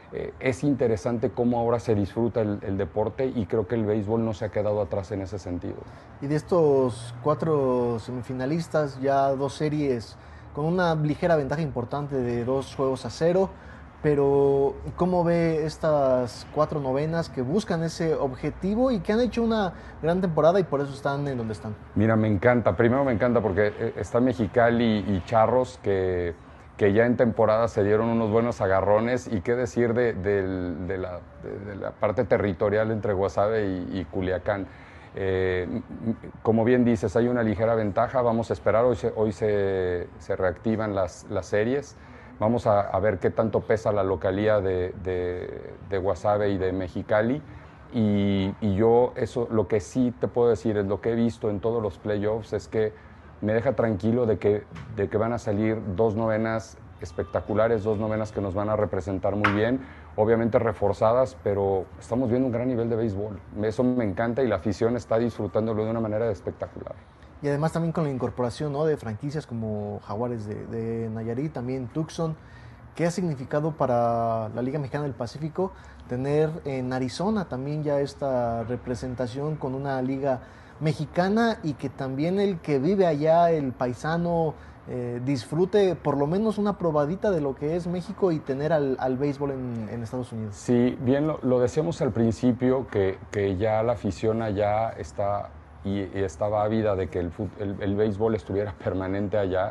es interesante cómo ahora se disfruta el deporte y creo que el béisbol no se ha quedado atrás en ese sentido. Y de estos 4 semifinalistas, ya 2 series con una ligera ventaja importante de 2-0, pero ¿cómo ve estas 4 novenas que buscan ese objetivo y que han hecho una gran temporada y por eso están en donde están? Mira, me encanta, primero me encanta porque está Mexicali y Charros que ya en temporada se dieron unos buenos agarrones, y qué decir de la parte territorial entre Guasave y Culiacán. Como bien dices, hay una ligera ventaja, vamos a esperar, hoy se reactivan las series, vamos a ver qué tanto pesa la localía de Guasave y de Mexicali, y yo eso, lo que sí te puedo decir, es lo que he visto en todos los playoffs, es que me deja tranquilo de que van a salir 2 novenas espectaculares, 2 novenas que nos van a representar muy bien, obviamente reforzadas, pero estamos viendo un gran nivel de béisbol. Eso me encanta y la afición está disfrutándolo de una manera espectacular. Y además también con la incorporación, ¿no?, de franquicias como Jaguares de Nayarit, también Tucson. ¿Qué ha significado para la Liga Mexicana del Pacífico tener en Arizona también ya esta representación con una liga mexicana, y que también el que vive allá, el paisano, disfrute por lo menos una probadita de lo que es México y tener al béisbol en Estados Unidos? Sí, bien lo decíamos al principio, que ya la afición allá está y estaba ávida de que el béisbol estuviera permanente allá.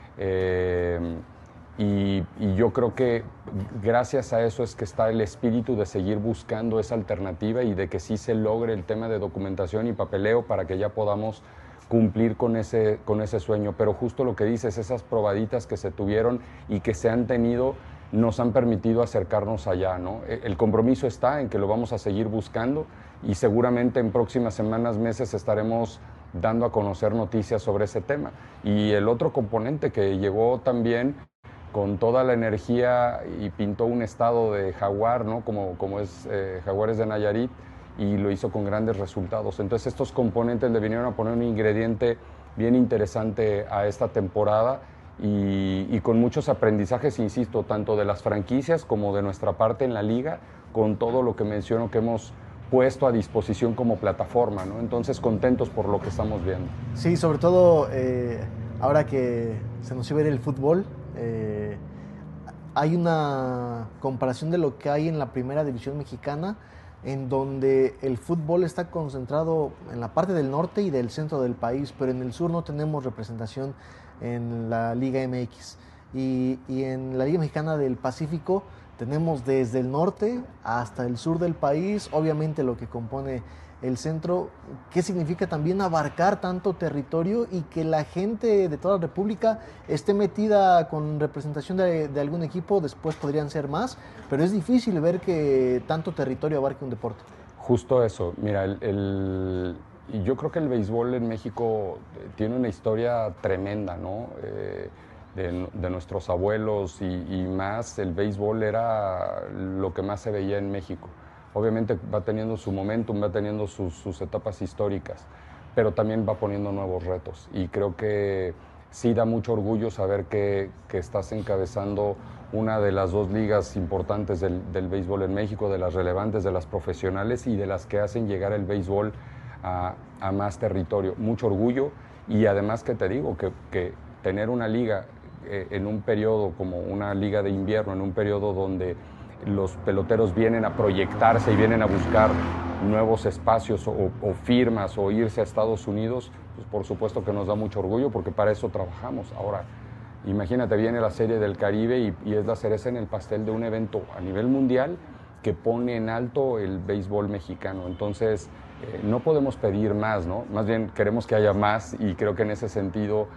Y yo creo que gracias a eso es que está el espíritu de seguir buscando esa alternativa y de que sí se logre el tema de documentación y papeleo para que ya podamos cumplir con ese sueño. Pero justo lo que dices, esas probaditas que se tuvieron y que se han tenido nos han permitido acercarnos allá, ¿no? El compromiso está en que lo vamos a seguir buscando, y seguramente en próximas semanas, meses estaremos dando a conocer noticias sobre ese tema. Y el otro componente que llegó también con toda la energía y pintó un estado de jaguar, ¿no?, como es Jaguares de Nayarit, y lo hizo con grandes resultados. Entonces estos componentes le vinieron a poner un ingrediente bien interesante a esta temporada, y con muchos aprendizajes, insisto, tanto de las franquicias como de nuestra parte en la liga, con todo lo que menciono que hemos puesto a disposición como plataforma, ¿no? Entonces contentos por lo que estamos viendo. Sí, sobre todo ahora que se nos iba a ir el fútbol, hay una comparación de lo que hay en la primera división mexicana, en donde el fútbol está concentrado en la parte del norte y del centro del país, pero en el sur no tenemos representación en la Liga MX. Y en la Liga Mexicana del Pacífico tenemos desde el norte hasta el sur del país, obviamente lo que compone el centro. ¿Qué significa también abarcar tanto territorio y que la gente de toda la República esté metida con representación de algún equipo? Después podrían ser más, pero es difícil ver que tanto territorio abarque un deporte. Justo eso. Mira, yo creo que el béisbol en México tiene una historia tremenda, ¿no? De nuestros abuelos y más, el béisbol era lo que más se veía en México. Obviamente va teniendo su momentum, va teniendo sus etapas históricas, pero también va poniendo nuevos retos. Y creo que sí da mucho orgullo saber que estás encabezando una de las 2 ligas importantes del béisbol en México, de las relevantes, de las profesionales y de las que hacen llegar el béisbol a más territorio. Mucho orgullo, y además que te digo que tener una liga en un periodo como una liga de invierno, en un periodo donde los peloteros vienen a proyectarse y vienen a buscar nuevos espacios o firmas o irse a Estados Unidos, pues por supuesto que nos da mucho orgullo, porque para eso trabajamos. Ahora, imagínate, viene la Serie del Caribe y es la cereza en el pastel de un evento a nivel mundial que pone en alto el béisbol mexicano. Entonces, no podemos pedir más, ¿no? Más bien queremos que haya más, y creo que en ese sentido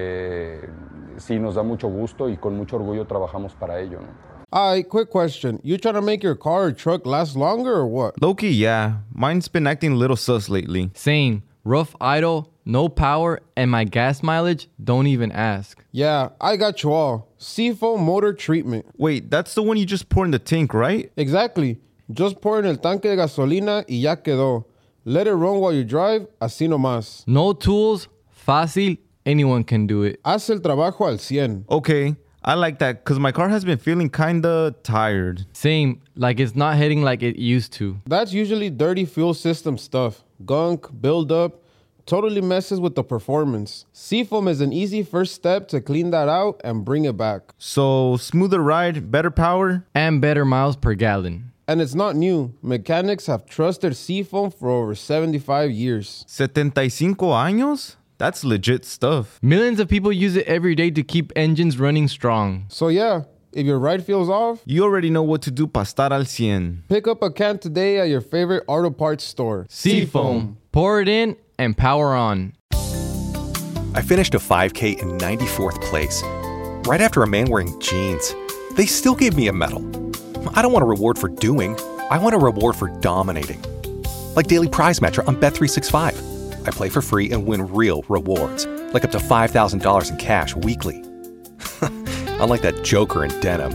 sí nos da mucho gusto y con mucho orgullo trabajamos para ello, ¿no? Quick question. You trying to make your car or truck last longer or what? Low-key, yeah. Mine's been acting a little sus lately. Same. Rough idle, no power, and my gas mileage, don't even ask. Yeah, I got you all. Seafoam Motor Treatment. Wait, that's the one you just pour in the tank, right? Exactly. Just pour en el tanque de gasolina y ya quedó. Let it run while you drive, así nomás. No tools, fácil, anyone can do it. Haz el trabajo al 100. Okay. I like that because my car has been feeling kinda tired. Same, like it's not hitting like it used to. That's usually dirty fuel system stuff. Gunk, buildup, totally messes with the performance. Seafoam is an easy first step to clean that out and bring it back. So, smoother ride, better power, and better miles per gallon. And it's not new. Mechanics have trusted Seafoam for over 75 years. 75 años? That's legit stuff. Millions of people use it every day to keep engines running strong. So yeah, if your ride feels off, you already know what to do para estar al 100. Pick up a can today at your favorite auto parts store. Seafoam. Pour it in and power on. I finished a 5K in 94th place. Right after a man wearing jeans. They still gave me a medal. I don't want a reward for doing. I want a reward for dominating. Like Daily Prize Matcher on Bet365. I play for free and win real rewards, like up to $5,000 in cash weekly. Unlike that joker in denim.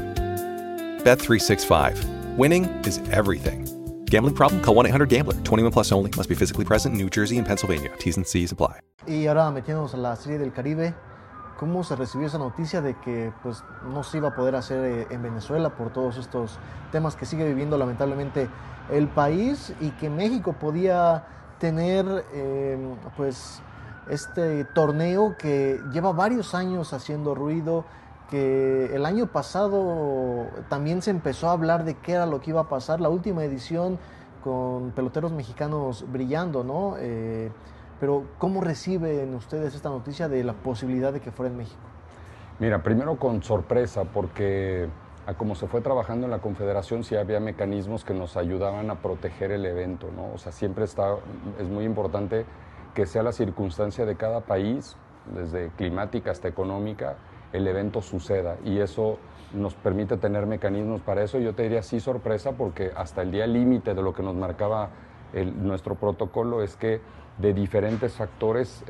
Bet365. Winning is everything. Gambling problem? Call 1-800-GAMBLER. 21 plus only. Must be physically present in New Jersey and Pennsylvania. T's and C's apply. Y ahora metiéndonos a la Serie del Caribe, ¿cómo se recibió esa noticia de que pues, no se iba a poder hacer en Venezuela por todos estos temas que sigue viviendo lamentablemente el país y que México podía tener pues este torneo que lleva varios años haciendo ruido, que el año pasado también se empezó a hablar de qué era lo que iba a pasar, la última edición con peloteros mexicanos brillando, ¿no? Pero ¿cómo reciben ustedes esta noticia de la posibilidad de que fuera en México? Mira, primero con sorpresa, porque a como se fue trabajando en la Confederación sí había mecanismos que nos ayudaban a proteger el evento, ¿no? O sea, siempre es muy importante que sea la circunstancia de cada país, desde climática hasta económica, el evento suceda, y eso nos permite tener mecanismos para eso. Yo te diría sí sorpresa, porque hasta el día límite de lo que nos marcaba nuestro protocolo es que de diferentes factores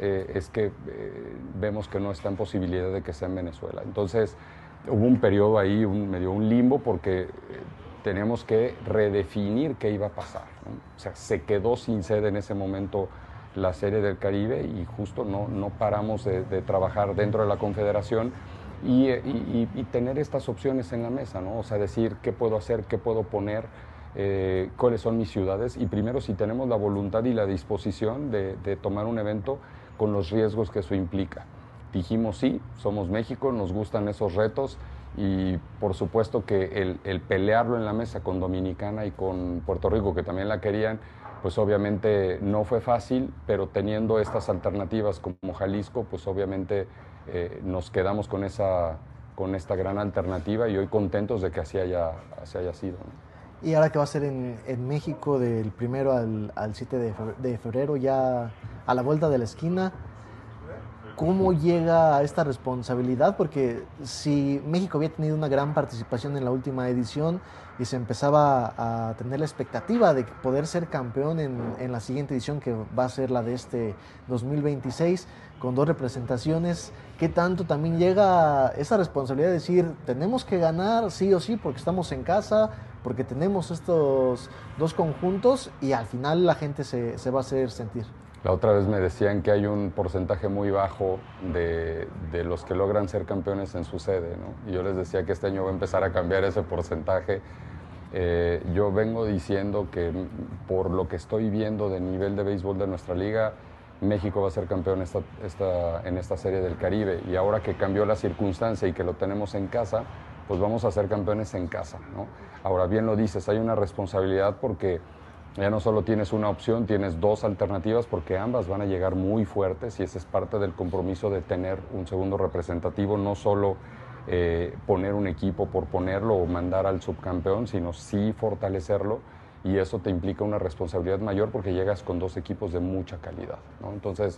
vemos que no está en posibilidad de que sea en Venezuela. Entonces, hubo un periodo ahí, medio un limbo, porque teníamos que redefinir qué iba a pasar, ¿no? O sea, se quedó sin sede en ese momento la Serie del Caribe y justo no paramos de trabajar dentro de la Confederación y tener estas opciones en la mesa, ¿no? O sea, decir qué puedo hacer, qué puedo poner, cuáles son mis ciudades, y primero si tenemos la voluntad y la disposición de tomar un evento con los riesgos que eso implica. Dijimos sí, somos México, nos gustan esos retos y por supuesto que el pelearlo en la mesa con Dominicana y con Puerto Rico, que también la querían, pues obviamente no fue fácil, pero teniendo estas alternativas como Jalisco, pues obviamente nos quedamos con esta gran alternativa y hoy contentos de que así haya sido, ¿no? Y ahora que va a ser en México del 1 al 7 de febrero, ya a la vuelta de la esquina, ¿cómo llega a esta responsabilidad? Porque si México había tenido una gran participación en la última edición y se empezaba a tener la expectativa de poder ser campeón en la siguiente edición, que va a ser la de este 2026, con 2 representaciones, ¿qué tanto también llega esa responsabilidad de decir, tenemos que ganar sí o sí porque estamos en casa, porque tenemos estos 2 conjuntos y al final la gente se va a hacer sentir? La otra vez me decían que hay un porcentaje muy bajo de los que logran ser campeones en su sede, ¿no? Y yo les decía que este año va a empezar a cambiar ese porcentaje. Yo vengo diciendo que por lo que estoy viendo del nivel de béisbol de nuestra liga, México va a ser campeón en esta Serie del Caribe. Y ahora que cambió la circunstancia y que lo tenemos en casa, pues vamos a ser campeones en casa, ¿no? Ahora bien lo dices, hay una responsabilidad porque ya no solo tienes una opción, tienes 2 alternativas porque ambas van a llegar muy fuertes y ese es parte del compromiso de tener un segundo representativo, no solo poner un equipo por ponerlo o mandar al subcampeón, sino sí fortalecerlo, y eso te implica una responsabilidad mayor porque llegas con 2 equipos de mucha calidad, ¿no? Entonces,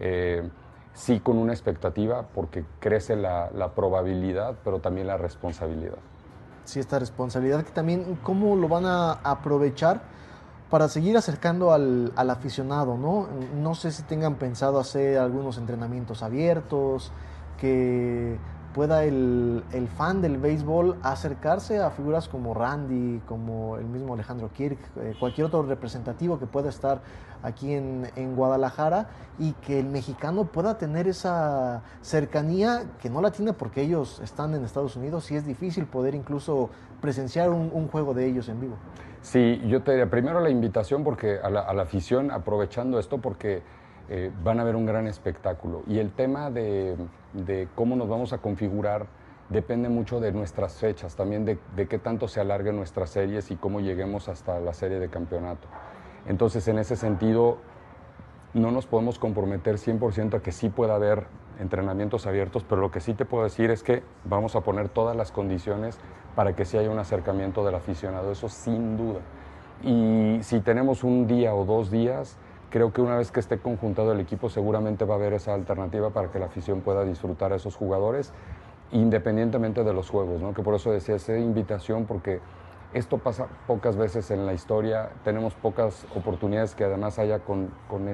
sí con una expectativa porque crece la probabilidad, pero también la responsabilidad. Sí, esta responsabilidad que también, ¿cómo lo van a aprovechar para seguir acercando al aficionado, ¿no? No sé si tengan pensado hacer algunos entrenamientos abiertos, que pueda el fan del béisbol acercarse a figuras como Randy, como el mismo Alejandro Kirk, cualquier otro representativo que pueda estar aquí en Guadalajara, y que el mexicano pueda tener esa cercanía que no la tiene porque ellos están en Estados Unidos y es difícil poder incluso presenciar un juego de ellos en vivo. Sí, yo te diría primero la invitación porque a la afición, aprovechando esto, porque van a ver un gran espectáculo. Y el tema de cómo nos vamos a configurar depende mucho de nuestras fechas, también de qué tanto se alarguen nuestras series y cómo lleguemos hasta la serie de campeonato. Entonces, en ese sentido, no nos podemos comprometer 100% a que sí pueda haber entrenamientos abiertos, pero lo que sí te puedo decir es que vamos a poner todas las condiciones para que sí haya un acercamiento del aficionado, eso sin duda. Y si tenemos un día o 2 días, creo que una vez que esté conjuntado el equipo seguramente va a haber esa alternativa para que la afición pueda disfrutar a esos jugadores independientemente de los juegos, ¿no? Que por eso decía esa invitación, porque esto pasa pocas veces en la historia, tenemos pocas oportunidades que además haya con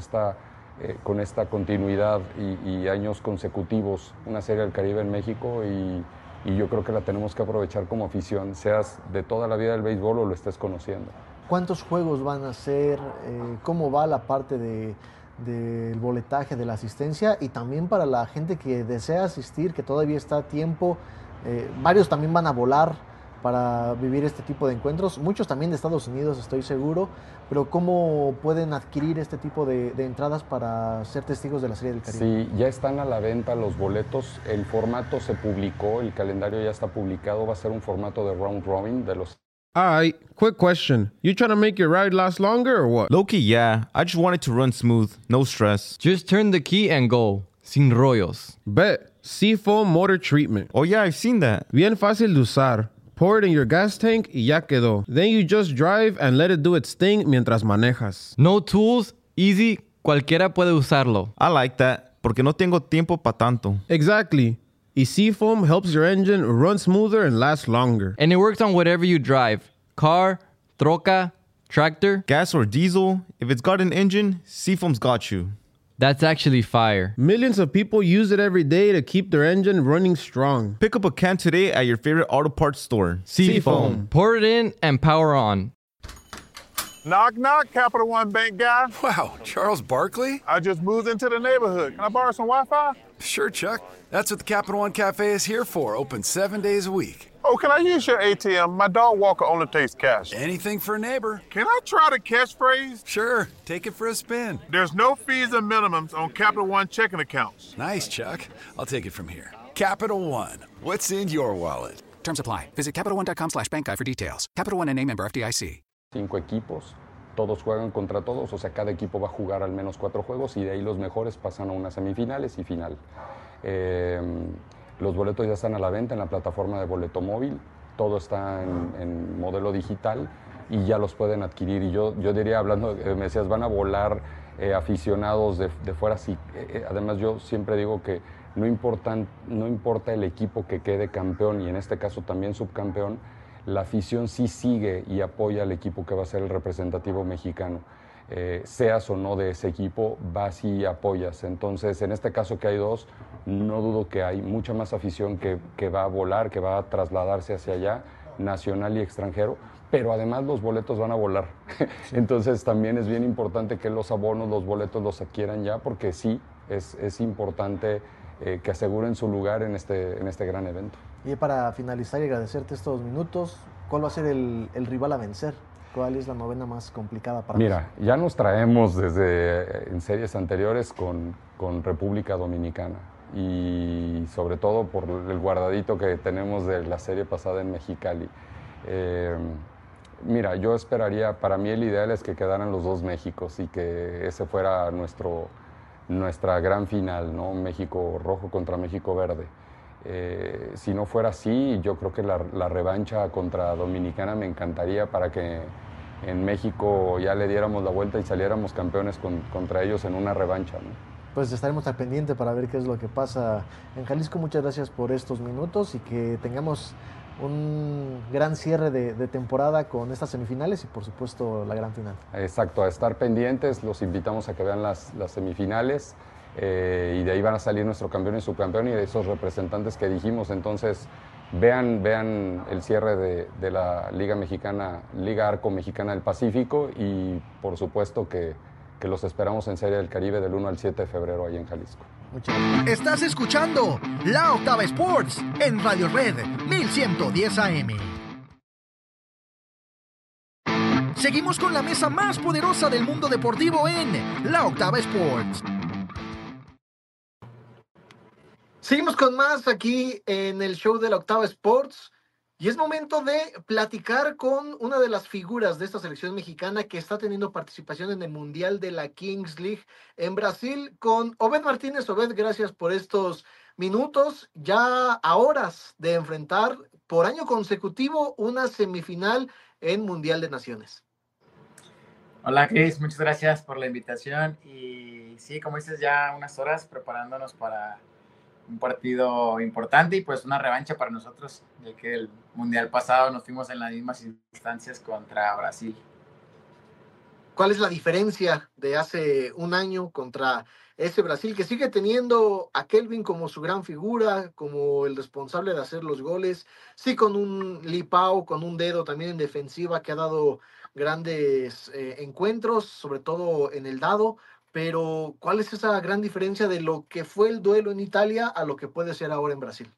esta continuidad y años consecutivos una Serie del Caribe en México y yo creo que la tenemos que aprovechar como afición, seas de toda la vida del béisbol o lo estés conociendo. ¿Cuántos juegos van a ser? ¿Cómo va la parte del boletaje, de la asistencia? Y también para la gente que desea asistir, que todavía está a tiempo, varios también van a volar para vivir este tipo de encuentros, muchos también de Estados Unidos, estoy seguro, pero ¿cómo pueden adquirir este tipo de entradas para ser testigos de la Serie del Caribe? Sí, ya están a la venta los boletos, el formato se publicó, el calendario ya está publicado, va a ser un formato de round robin de los... Alright, quick question. You trying to make your ride last longer or what? Low-key, yeah. I just want it to run smooth, no stress. Just turn the key and go. Sin rollos. Bet. Seafoam Motor Treatment. Oh yeah, I've seen that. Bien fácil de usar. Pour it in your gas tank y ya quedó. Then you just drive and let it do its thing mientras manejas. No tools, easy, cualquiera puede usarlo. I like that, porque no tengo tiempo pa' tanto. Exactly. Y Seafoam helps your engine run smoother and last longer. And it works on whatever you drive. Car, troca, tractor. Gas or diesel, if it's got an engine, Seafoam's got you. That's actually fire. Millions of people use it every day to keep their engine running strong. Pick up a can today at your favorite auto parts store. Seafoam. Pour it in and power on. Knock, knock, Capital One Bank guy. Wow, Charles Barkley? I just moved into the neighborhood. Can I borrow some Wi-Fi? Sure, Chuck. That's what the Capital One Cafe is here for, open 7 days a week. Oh, can I use your ATM? My dog Walker only takes cash. Anything for a neighbor. Can I try the catchphrase? Sure, take it for a spin. There's no fees and minimums on Capital One checking accounts. Nice, Chuck. I'll take it from here. Capital One, what's in your wallet? Terms apply. Visit CapitalOne.com/bankguy for details. Capital One and a member FDIC. 5 equipos, todos juegan contra todos, o sea, cada equipo va a jugar al menos 4 juegos y de ahí los mejores pasan a unas semifinales y final. Los boletos ya están a la venta en la plataforma de boleto móvil, todo está en modelo digital y ya los pueden adquirir. Y yo diría, hablando, me decías, van a volar aficionados de fuera, sí. Además yo siempre digo que no importa el equipo que quede campeón y en este caso también subcampeón, la afición sí sigue y apoya al equipo que va a ser el representativo mexicano. Seas o no de ese equipo, vas y apoyas. Entonces, en este caso que hay 2, no dudo que hay mucha más afición que va a volar, que va a trasladarse hacia allá, nacional y extranjero, pero además los boletos van a volar. Entonces, también es bien importante que los abonos, los boletos los adquieran ya, porque sí, es importante que aseguren su lugar en este gran evento. Y para finalizar y agradecerte estos minutos, ¿cuál va a ser el rival a vencer? ¿Cuál es la novena más complicada para Mira, ya nos traemos desde en series anteriores con República Dominicana y sobre todo por el guardadito que tenemos de la serie pasada en Mexicali. Mira, yo esperaría, para mí el ideal es que quedaran los 2 Méxicos y que ese fuera nuestra gran final, ¿no? México rojo contra México verde. Si no fuera así, yo creo que la revancha contra Dominicana me encantaría para que en México ya le diéramos la vuelta y saliéramos campeones contra ellos en una revancha, ¿no? Pues estaremos al pendiente para ver qué es lo que pasa en Jalisco. Muchas gracias por estos minutos y que tengamos un gran cierre de temporada con estas semifinales y por supuesto la gran final. Exacto, a estar pendientes, los invitamos a que vean las semifinales. y de ahí van a salir nuestro campeón y subcampeón y de esos representantes que dijimos. Entonces, vean el cierre de la Liga Mexicana, Liga Arco Mexicana del Pacífico, y por supuesto que los esperamos en Serie del Caribe del 1 al 7 de febrero ahí en Jalisco. Estás escuchando La Octava Sports en Radio Red 1110 AM. Seguimos con la mesa más poderosa del mundo deportivo en La Octava Sports. Seguimos con más aquí en el show de La Octava Sports. Y es momento de platicar con una de las figuras de esta selección mexicana que está teniendo participación en el Mundial de la Kings League en Brasil, con Obed Martínez. Obed, gracias por estos minutos, ya a horas de enfrentar por año consecutivo una semifinal en Mundial de Naciones. Hola Chris, muchas gracias por la invitación y sí, como dices, ya unas horas preparándonos para un partido importante y pues una revancha para nosotros, ya que el Mundial pasado nos fuimos en las mismas instancias contra Brasil. ¿Cuál es la diferencia de hace un año contra ese Brasil que sigue teniendo a Kelvin como su gran figura, como el responsable de hacer los goles? Sí, con un Lipao, con un dedo también en defensiva que ha dado grandes encuentros, sobre todo en el dado. Pero, ¿cuál es esa gran diferencia de lo que fue el duelo en Italia a lo que puede ser ahora en Brasil?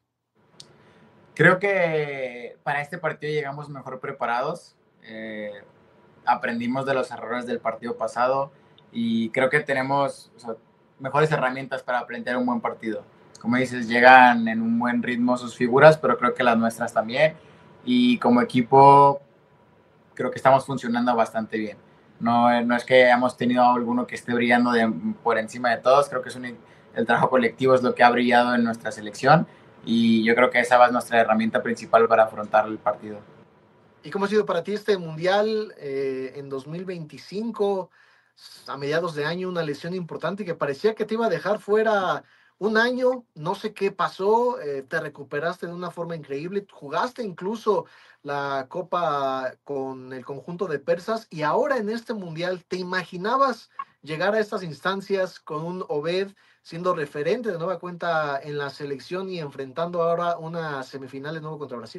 Creo que para este partido llegamos mejor preparados. Aprendimos de los errores del partido pasado y creo que tenemos mejores herramientas para plantear un buen partido. Como dices, llegan en un buen ritmo sus figuras, pero creo que las nuestras también. Y como equipo, creo que estamos funcionando bastante bien. No es que hayamos tenido alguno que esté brillando por encima de todos. Creo que el trabajo colectivo es lo que ha brillado en nuestra selección y yo creo que esa va a ser nuestra herramienta principal para afrontar el partido. ¿Y cómo ha sido para ti este Mundial en 2025, a mediados de año, una lesión importante que parecía que te iba a dejar fuera un año? No sé qué pasó, te recuperaste de una forma increíble, jugaste incluso la Copa con el conjunto de persas y ahora en este Mundial, ¿te imaginabas llegar a estas instancias con un Obed siendo referente de nueva cuenta en la selección y enfrentando ahora una semifinal de nuevo contra Brasil?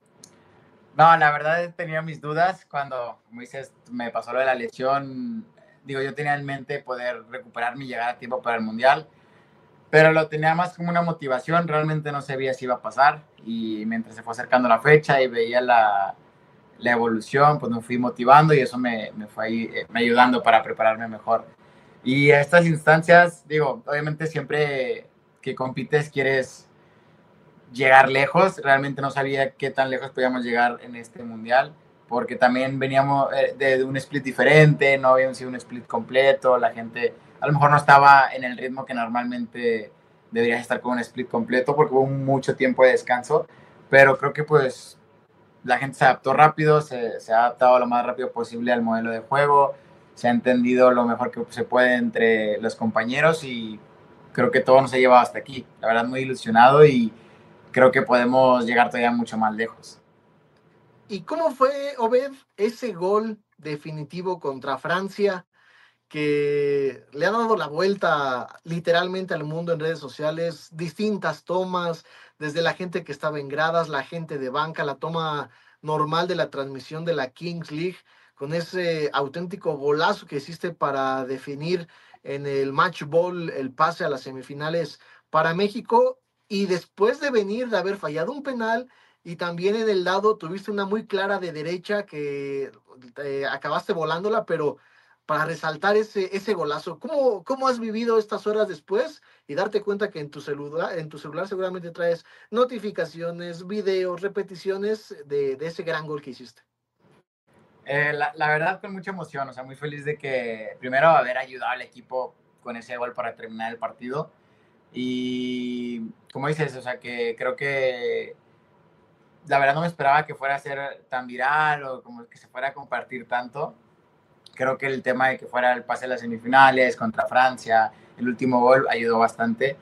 No, la verdad tenía mis dudas cuando, como dices, me pasó lo de la lesión. Digo, yo tenía en mente poder recuperarme y llegar a tiempo para el Mundial, pero lo tenía más como una motivación. Realmente no sabía si iba a pasar y mientras se fue acercando la fecha y veía la evolución, pues me fui motivando y eso me fue ayudando para prepararme mejor. Y a estas instancias, digo, obviamente siempre que compites quieres llegar lejos. Realmente no sabía qué tan lejos podíamos llegar en este Mundial, porque también veníamos de un split diferente, no habíamos sido un split completo, la gente a lo mejor no estaba en el ritmo que normalmente deberías estar con un split completo, porque hubo mucho tiempo de descanso, pero creo que pues la gente se adaptó rápido, se ha adaptado lo más rápido posible al modelo de juego, se ha entendido lo mejor que se puede entre los compañeros y creo que todo nos ha llevado hasta aquí. La verdad, muy ilusionado y creo que podemos llegar todavía mucho más lejos. ¿Y cómo fue, Obed, ese gol definitivo contra Francia que le ha dado la vuelta literalmente al mundo en redes sociales? Distintas tomas, desde la gente que estaba en gradas, la gente de banca, la toma normal de la transmisión de la Kings League, con ese auténtico golazo que hiciste para definir en el match ball el pase a las semifinales para México. Y después de venir de haber fallado un penal y también en el lado tuviste una muy clara de derecha que acabaste volándola, pero para resaltar ese golazo, ¿cómo has vivido estas horas después y darte cuenta que en tu celular seguramente traes notificaciones, videos, repeticiones de ese gran gol que hiciste? La verdad, con mucha emoción, o sea, muy feliz de que primero haber ayudado al equipo con ese gol para terminar el partido. Y como dices, o sea, que creo que la verdad no me esperaba que fuera a ser tan viral o como que se fuera a compartir tanto. Creo que el tema de que fuera el pase a las semifinales contra Francia, el último gol, ayudó bastante.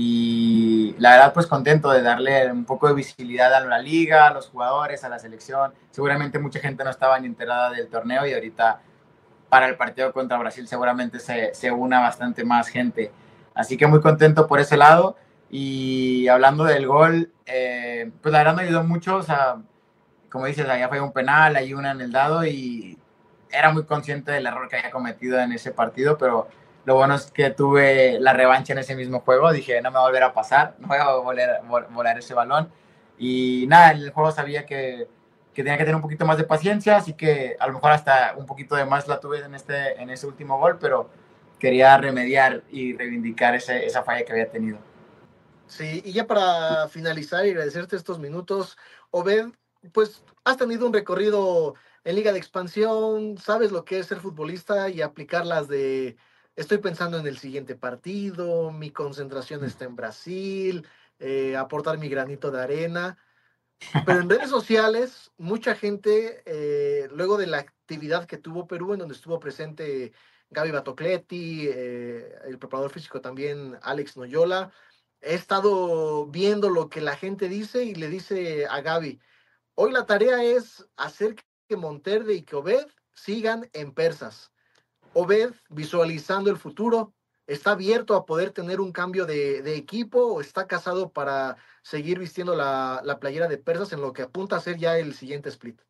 Y la verdad, pues contento de darle un poco de visibilidad a la liga, a los jugadores, a la selección. Seguramente mucha gente no estaba ni enterada del torneo y ahorita para el partido contra Brasil seguramente se una bastante más gente. Así que muy contento por ese lado. Y hablando del gol, pues la verdad me ayudó mucho. O sea, como dices, allá fue un penal, hay una en el dado y era muy consciente del error que había cometido en ese partido, pero lo bueno es que tuve la revancha en ese mismo juego. Dije, no me va a volver a pasar, no voy a volar ese balón. Y nada, en el juego sabía que tenía que tener un poquito más de paciencia, así que a lo mejor hasta un poquito de más la tuve en ese último gol, pero quería remediar y reivindicar esa falla que había tenido. Sí, y ya para finalizar y agradecerte estos minutos, Obed, pues has tenido un recorrido en Liga de Expansión, sabes lo que es ser futbolista y aplicarlas de estoy pensando en el siguiente partido, mi concentración está en Brasil, aportar mi granito de arena. Pero en redes sociales, mucha gente, luego de la actividad que tuvo Perú, en donde estuvo presente Gaby Batocletti, el preparador físico también Alex Noyola, he estado viendo lo que la gente dice y le dice a Gaby, hoy la tarea es hacer que Monterde y que Obed sigan en persas. Obed, visualizando el futuro, ¿está abierto a poder tener un cambio de equipo o está casado para seguir vistiendo la playera de persas en lo que apunta a ser ya el siguiente split?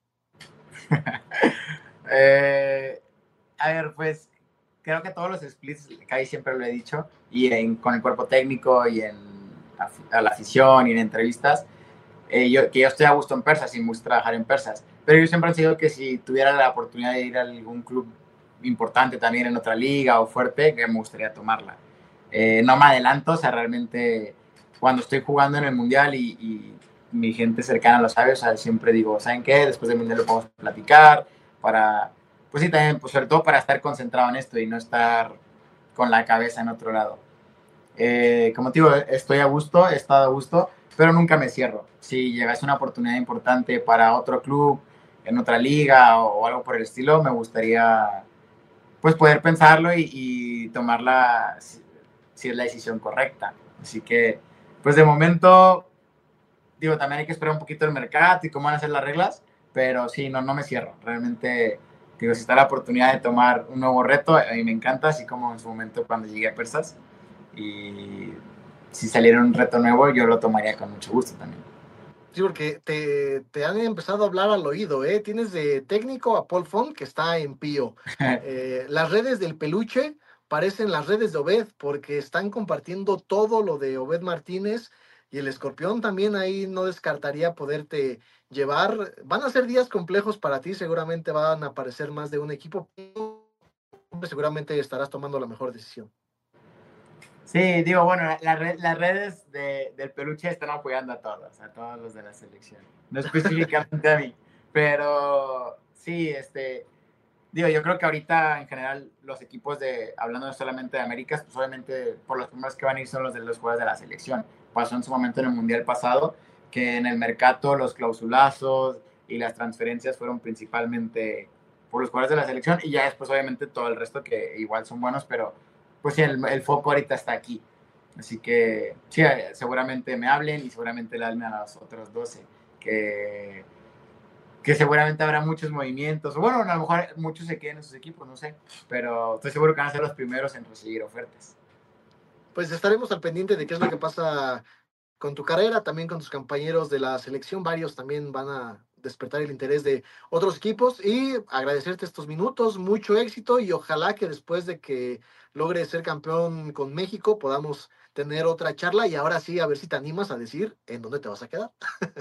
A ver, pues creo que todos los splits, casi siempre lo he dicho, y con el cuerpo técnico y a la afición y en entrevistas, que yo estoy a gusto en persas y me gusta trabajar en persas, pero yo siempre he sido que si tuviera la oportunidad de ir a algún club importante también en otra liga o fuerte, que me gustaría tomarla. No me adelanto, o sea, realmente cuando estoy jugando en el Mundial y mi gente cercana lo sabe, o sea, siempre digo, ¿saben qué? Después del Mundial lo podemos platicar, pues sí, también, pues sobre todo para estar concentrado en esto y no estar con la cabeza en otro lado. Como te digo, estoy a gusto, he estado a gusto, pero nunca me cierro. Si llegase una oportunidad importante para otro club, en otra liga o algo por el estilo, me gustaría pues poder pensarlo y tomarla si es la decisión correcta. Así que, pues de momento, digo, también hay que esperar un poquito el mercado y cómo van a ser las reglas, pero sí, no me cierro. Realmente, digo, si está la oportunidad de tomar un nuevo reto, a mí me encanta, así como en su momento cuando llegué a Persas. Y si saliera un reto nuevo, yo lo tomaría con mucho gusto también. Sí, porque te han empezado a hablar al oído, ¿eh? Tienes de técnico a Paul Font, que está en Pío. Las redes del peluche parecen las redes de Obed, porque están compartiendo todo lo de Obed Martínez, y el Escorpión también ahí no descartaría poderte llevar. Van a ser días complejos para ti, seguramente van a aparecer más de un equipo, pero seguramente estarás tomando la mejor decisión. Sí, digo, bueno, las redes del peluche están apoyando a todos los de la selección, no específicamente a mí, pero sí, digo, yo creo que ahorita en general los equipos hablando no solamente de Américas, pues obviamente por los primeros que van a ir son los jugadores de la selección. Pasó en su momento en el Mundial pasado, que en el mercado los clausulazos y las transferencias fueron principalmente por los jugadores de la selección, y ya después obviamente todo el resto que igual son buenos, pero pues sí, el foco ahorita está aquí. Así que sí, seguramente me hablen y seguramente le hablen a los otros 12, que seguramente habrá muchos movimientos, o bueno, a lo mejor muchos se queden en sus equipos, no sé, pero estoy seguro que van a ser los primeros en recibir ofertas. Pues estaremos al pendiente de qué es lo que pasa con tu carrera, también con tus compañeros de la selección, varios también van a despertar el interés de otros equipos, y agradecerte estos minutos, mucho éxito, y ojalá que después de que logres ser campeón con México podamos tener otra charla, y ahora sí a ver si te animas a decir en dónde te vas a quedar.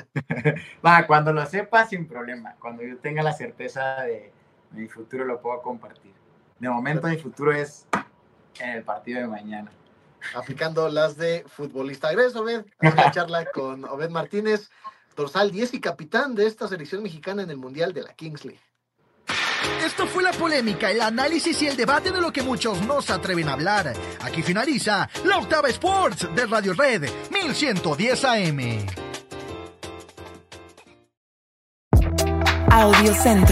Cuando lo sepa, sin problema, cuando yo tenga la certeza de mi futuro lo puedo compartir. De momento mi futuro es en el partido de mañana. Aplicando las de futbolista. Gracias, Obed. Una charla con Obed Martínez, dorsal 10 y capitán de esta selección mexicana en el Mundial de la Kings League. Esto fue la polémica, el análisis y el debate de lo que muchos no se atreven a hablar. Aquí finaliza La Octava Sports de Radio Red 1110 AM. Audio Centro.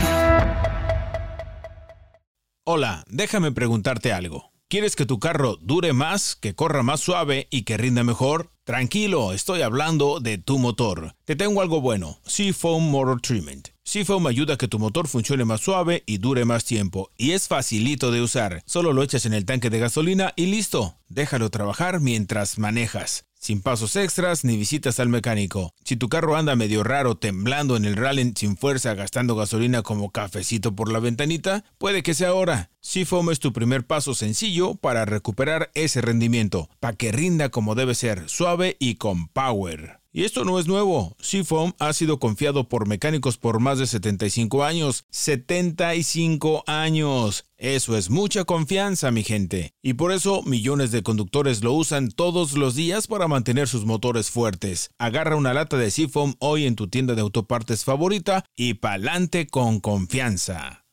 Hola, déjame preguntarte algo. ¿Quieres que tu carro dure más, que corra más suave y que rinda mejor? Tranquilo, estoy hablando de tu motor. Te tengo algo bueno, Seafoam Motor Treatment. Seafoam ayuda a que tu motor funcione más suave y dure más tiempo. Y es facilito de usar. Solo lo echas en el tanque de gasolina y listo. Déjalo trabajar mientras manejas. Sin pasos extras ni visitas al mecánico. Si tu carro anda medio raro, temblando en el rally sin fuerza, gastando gasolina como cafecito por la ventanita, puede que sea ahora. Seafoam es tu primer paso sencillo para recuperar ese rendimiento, para que rinda como debe ser, suave y con power. Y esto no es nuevo. Seafoam ha sido confiado por mecánicos por más de 75 años. ¡75 años! Eso es mucha confianza, mi gente. Y por eso millones de conductores lo usan todos los días para mantener sus motores fuertes. Agarra una lata de Seafoam hoy en tu tienda de autopartes favorita y pa'lante con confianza.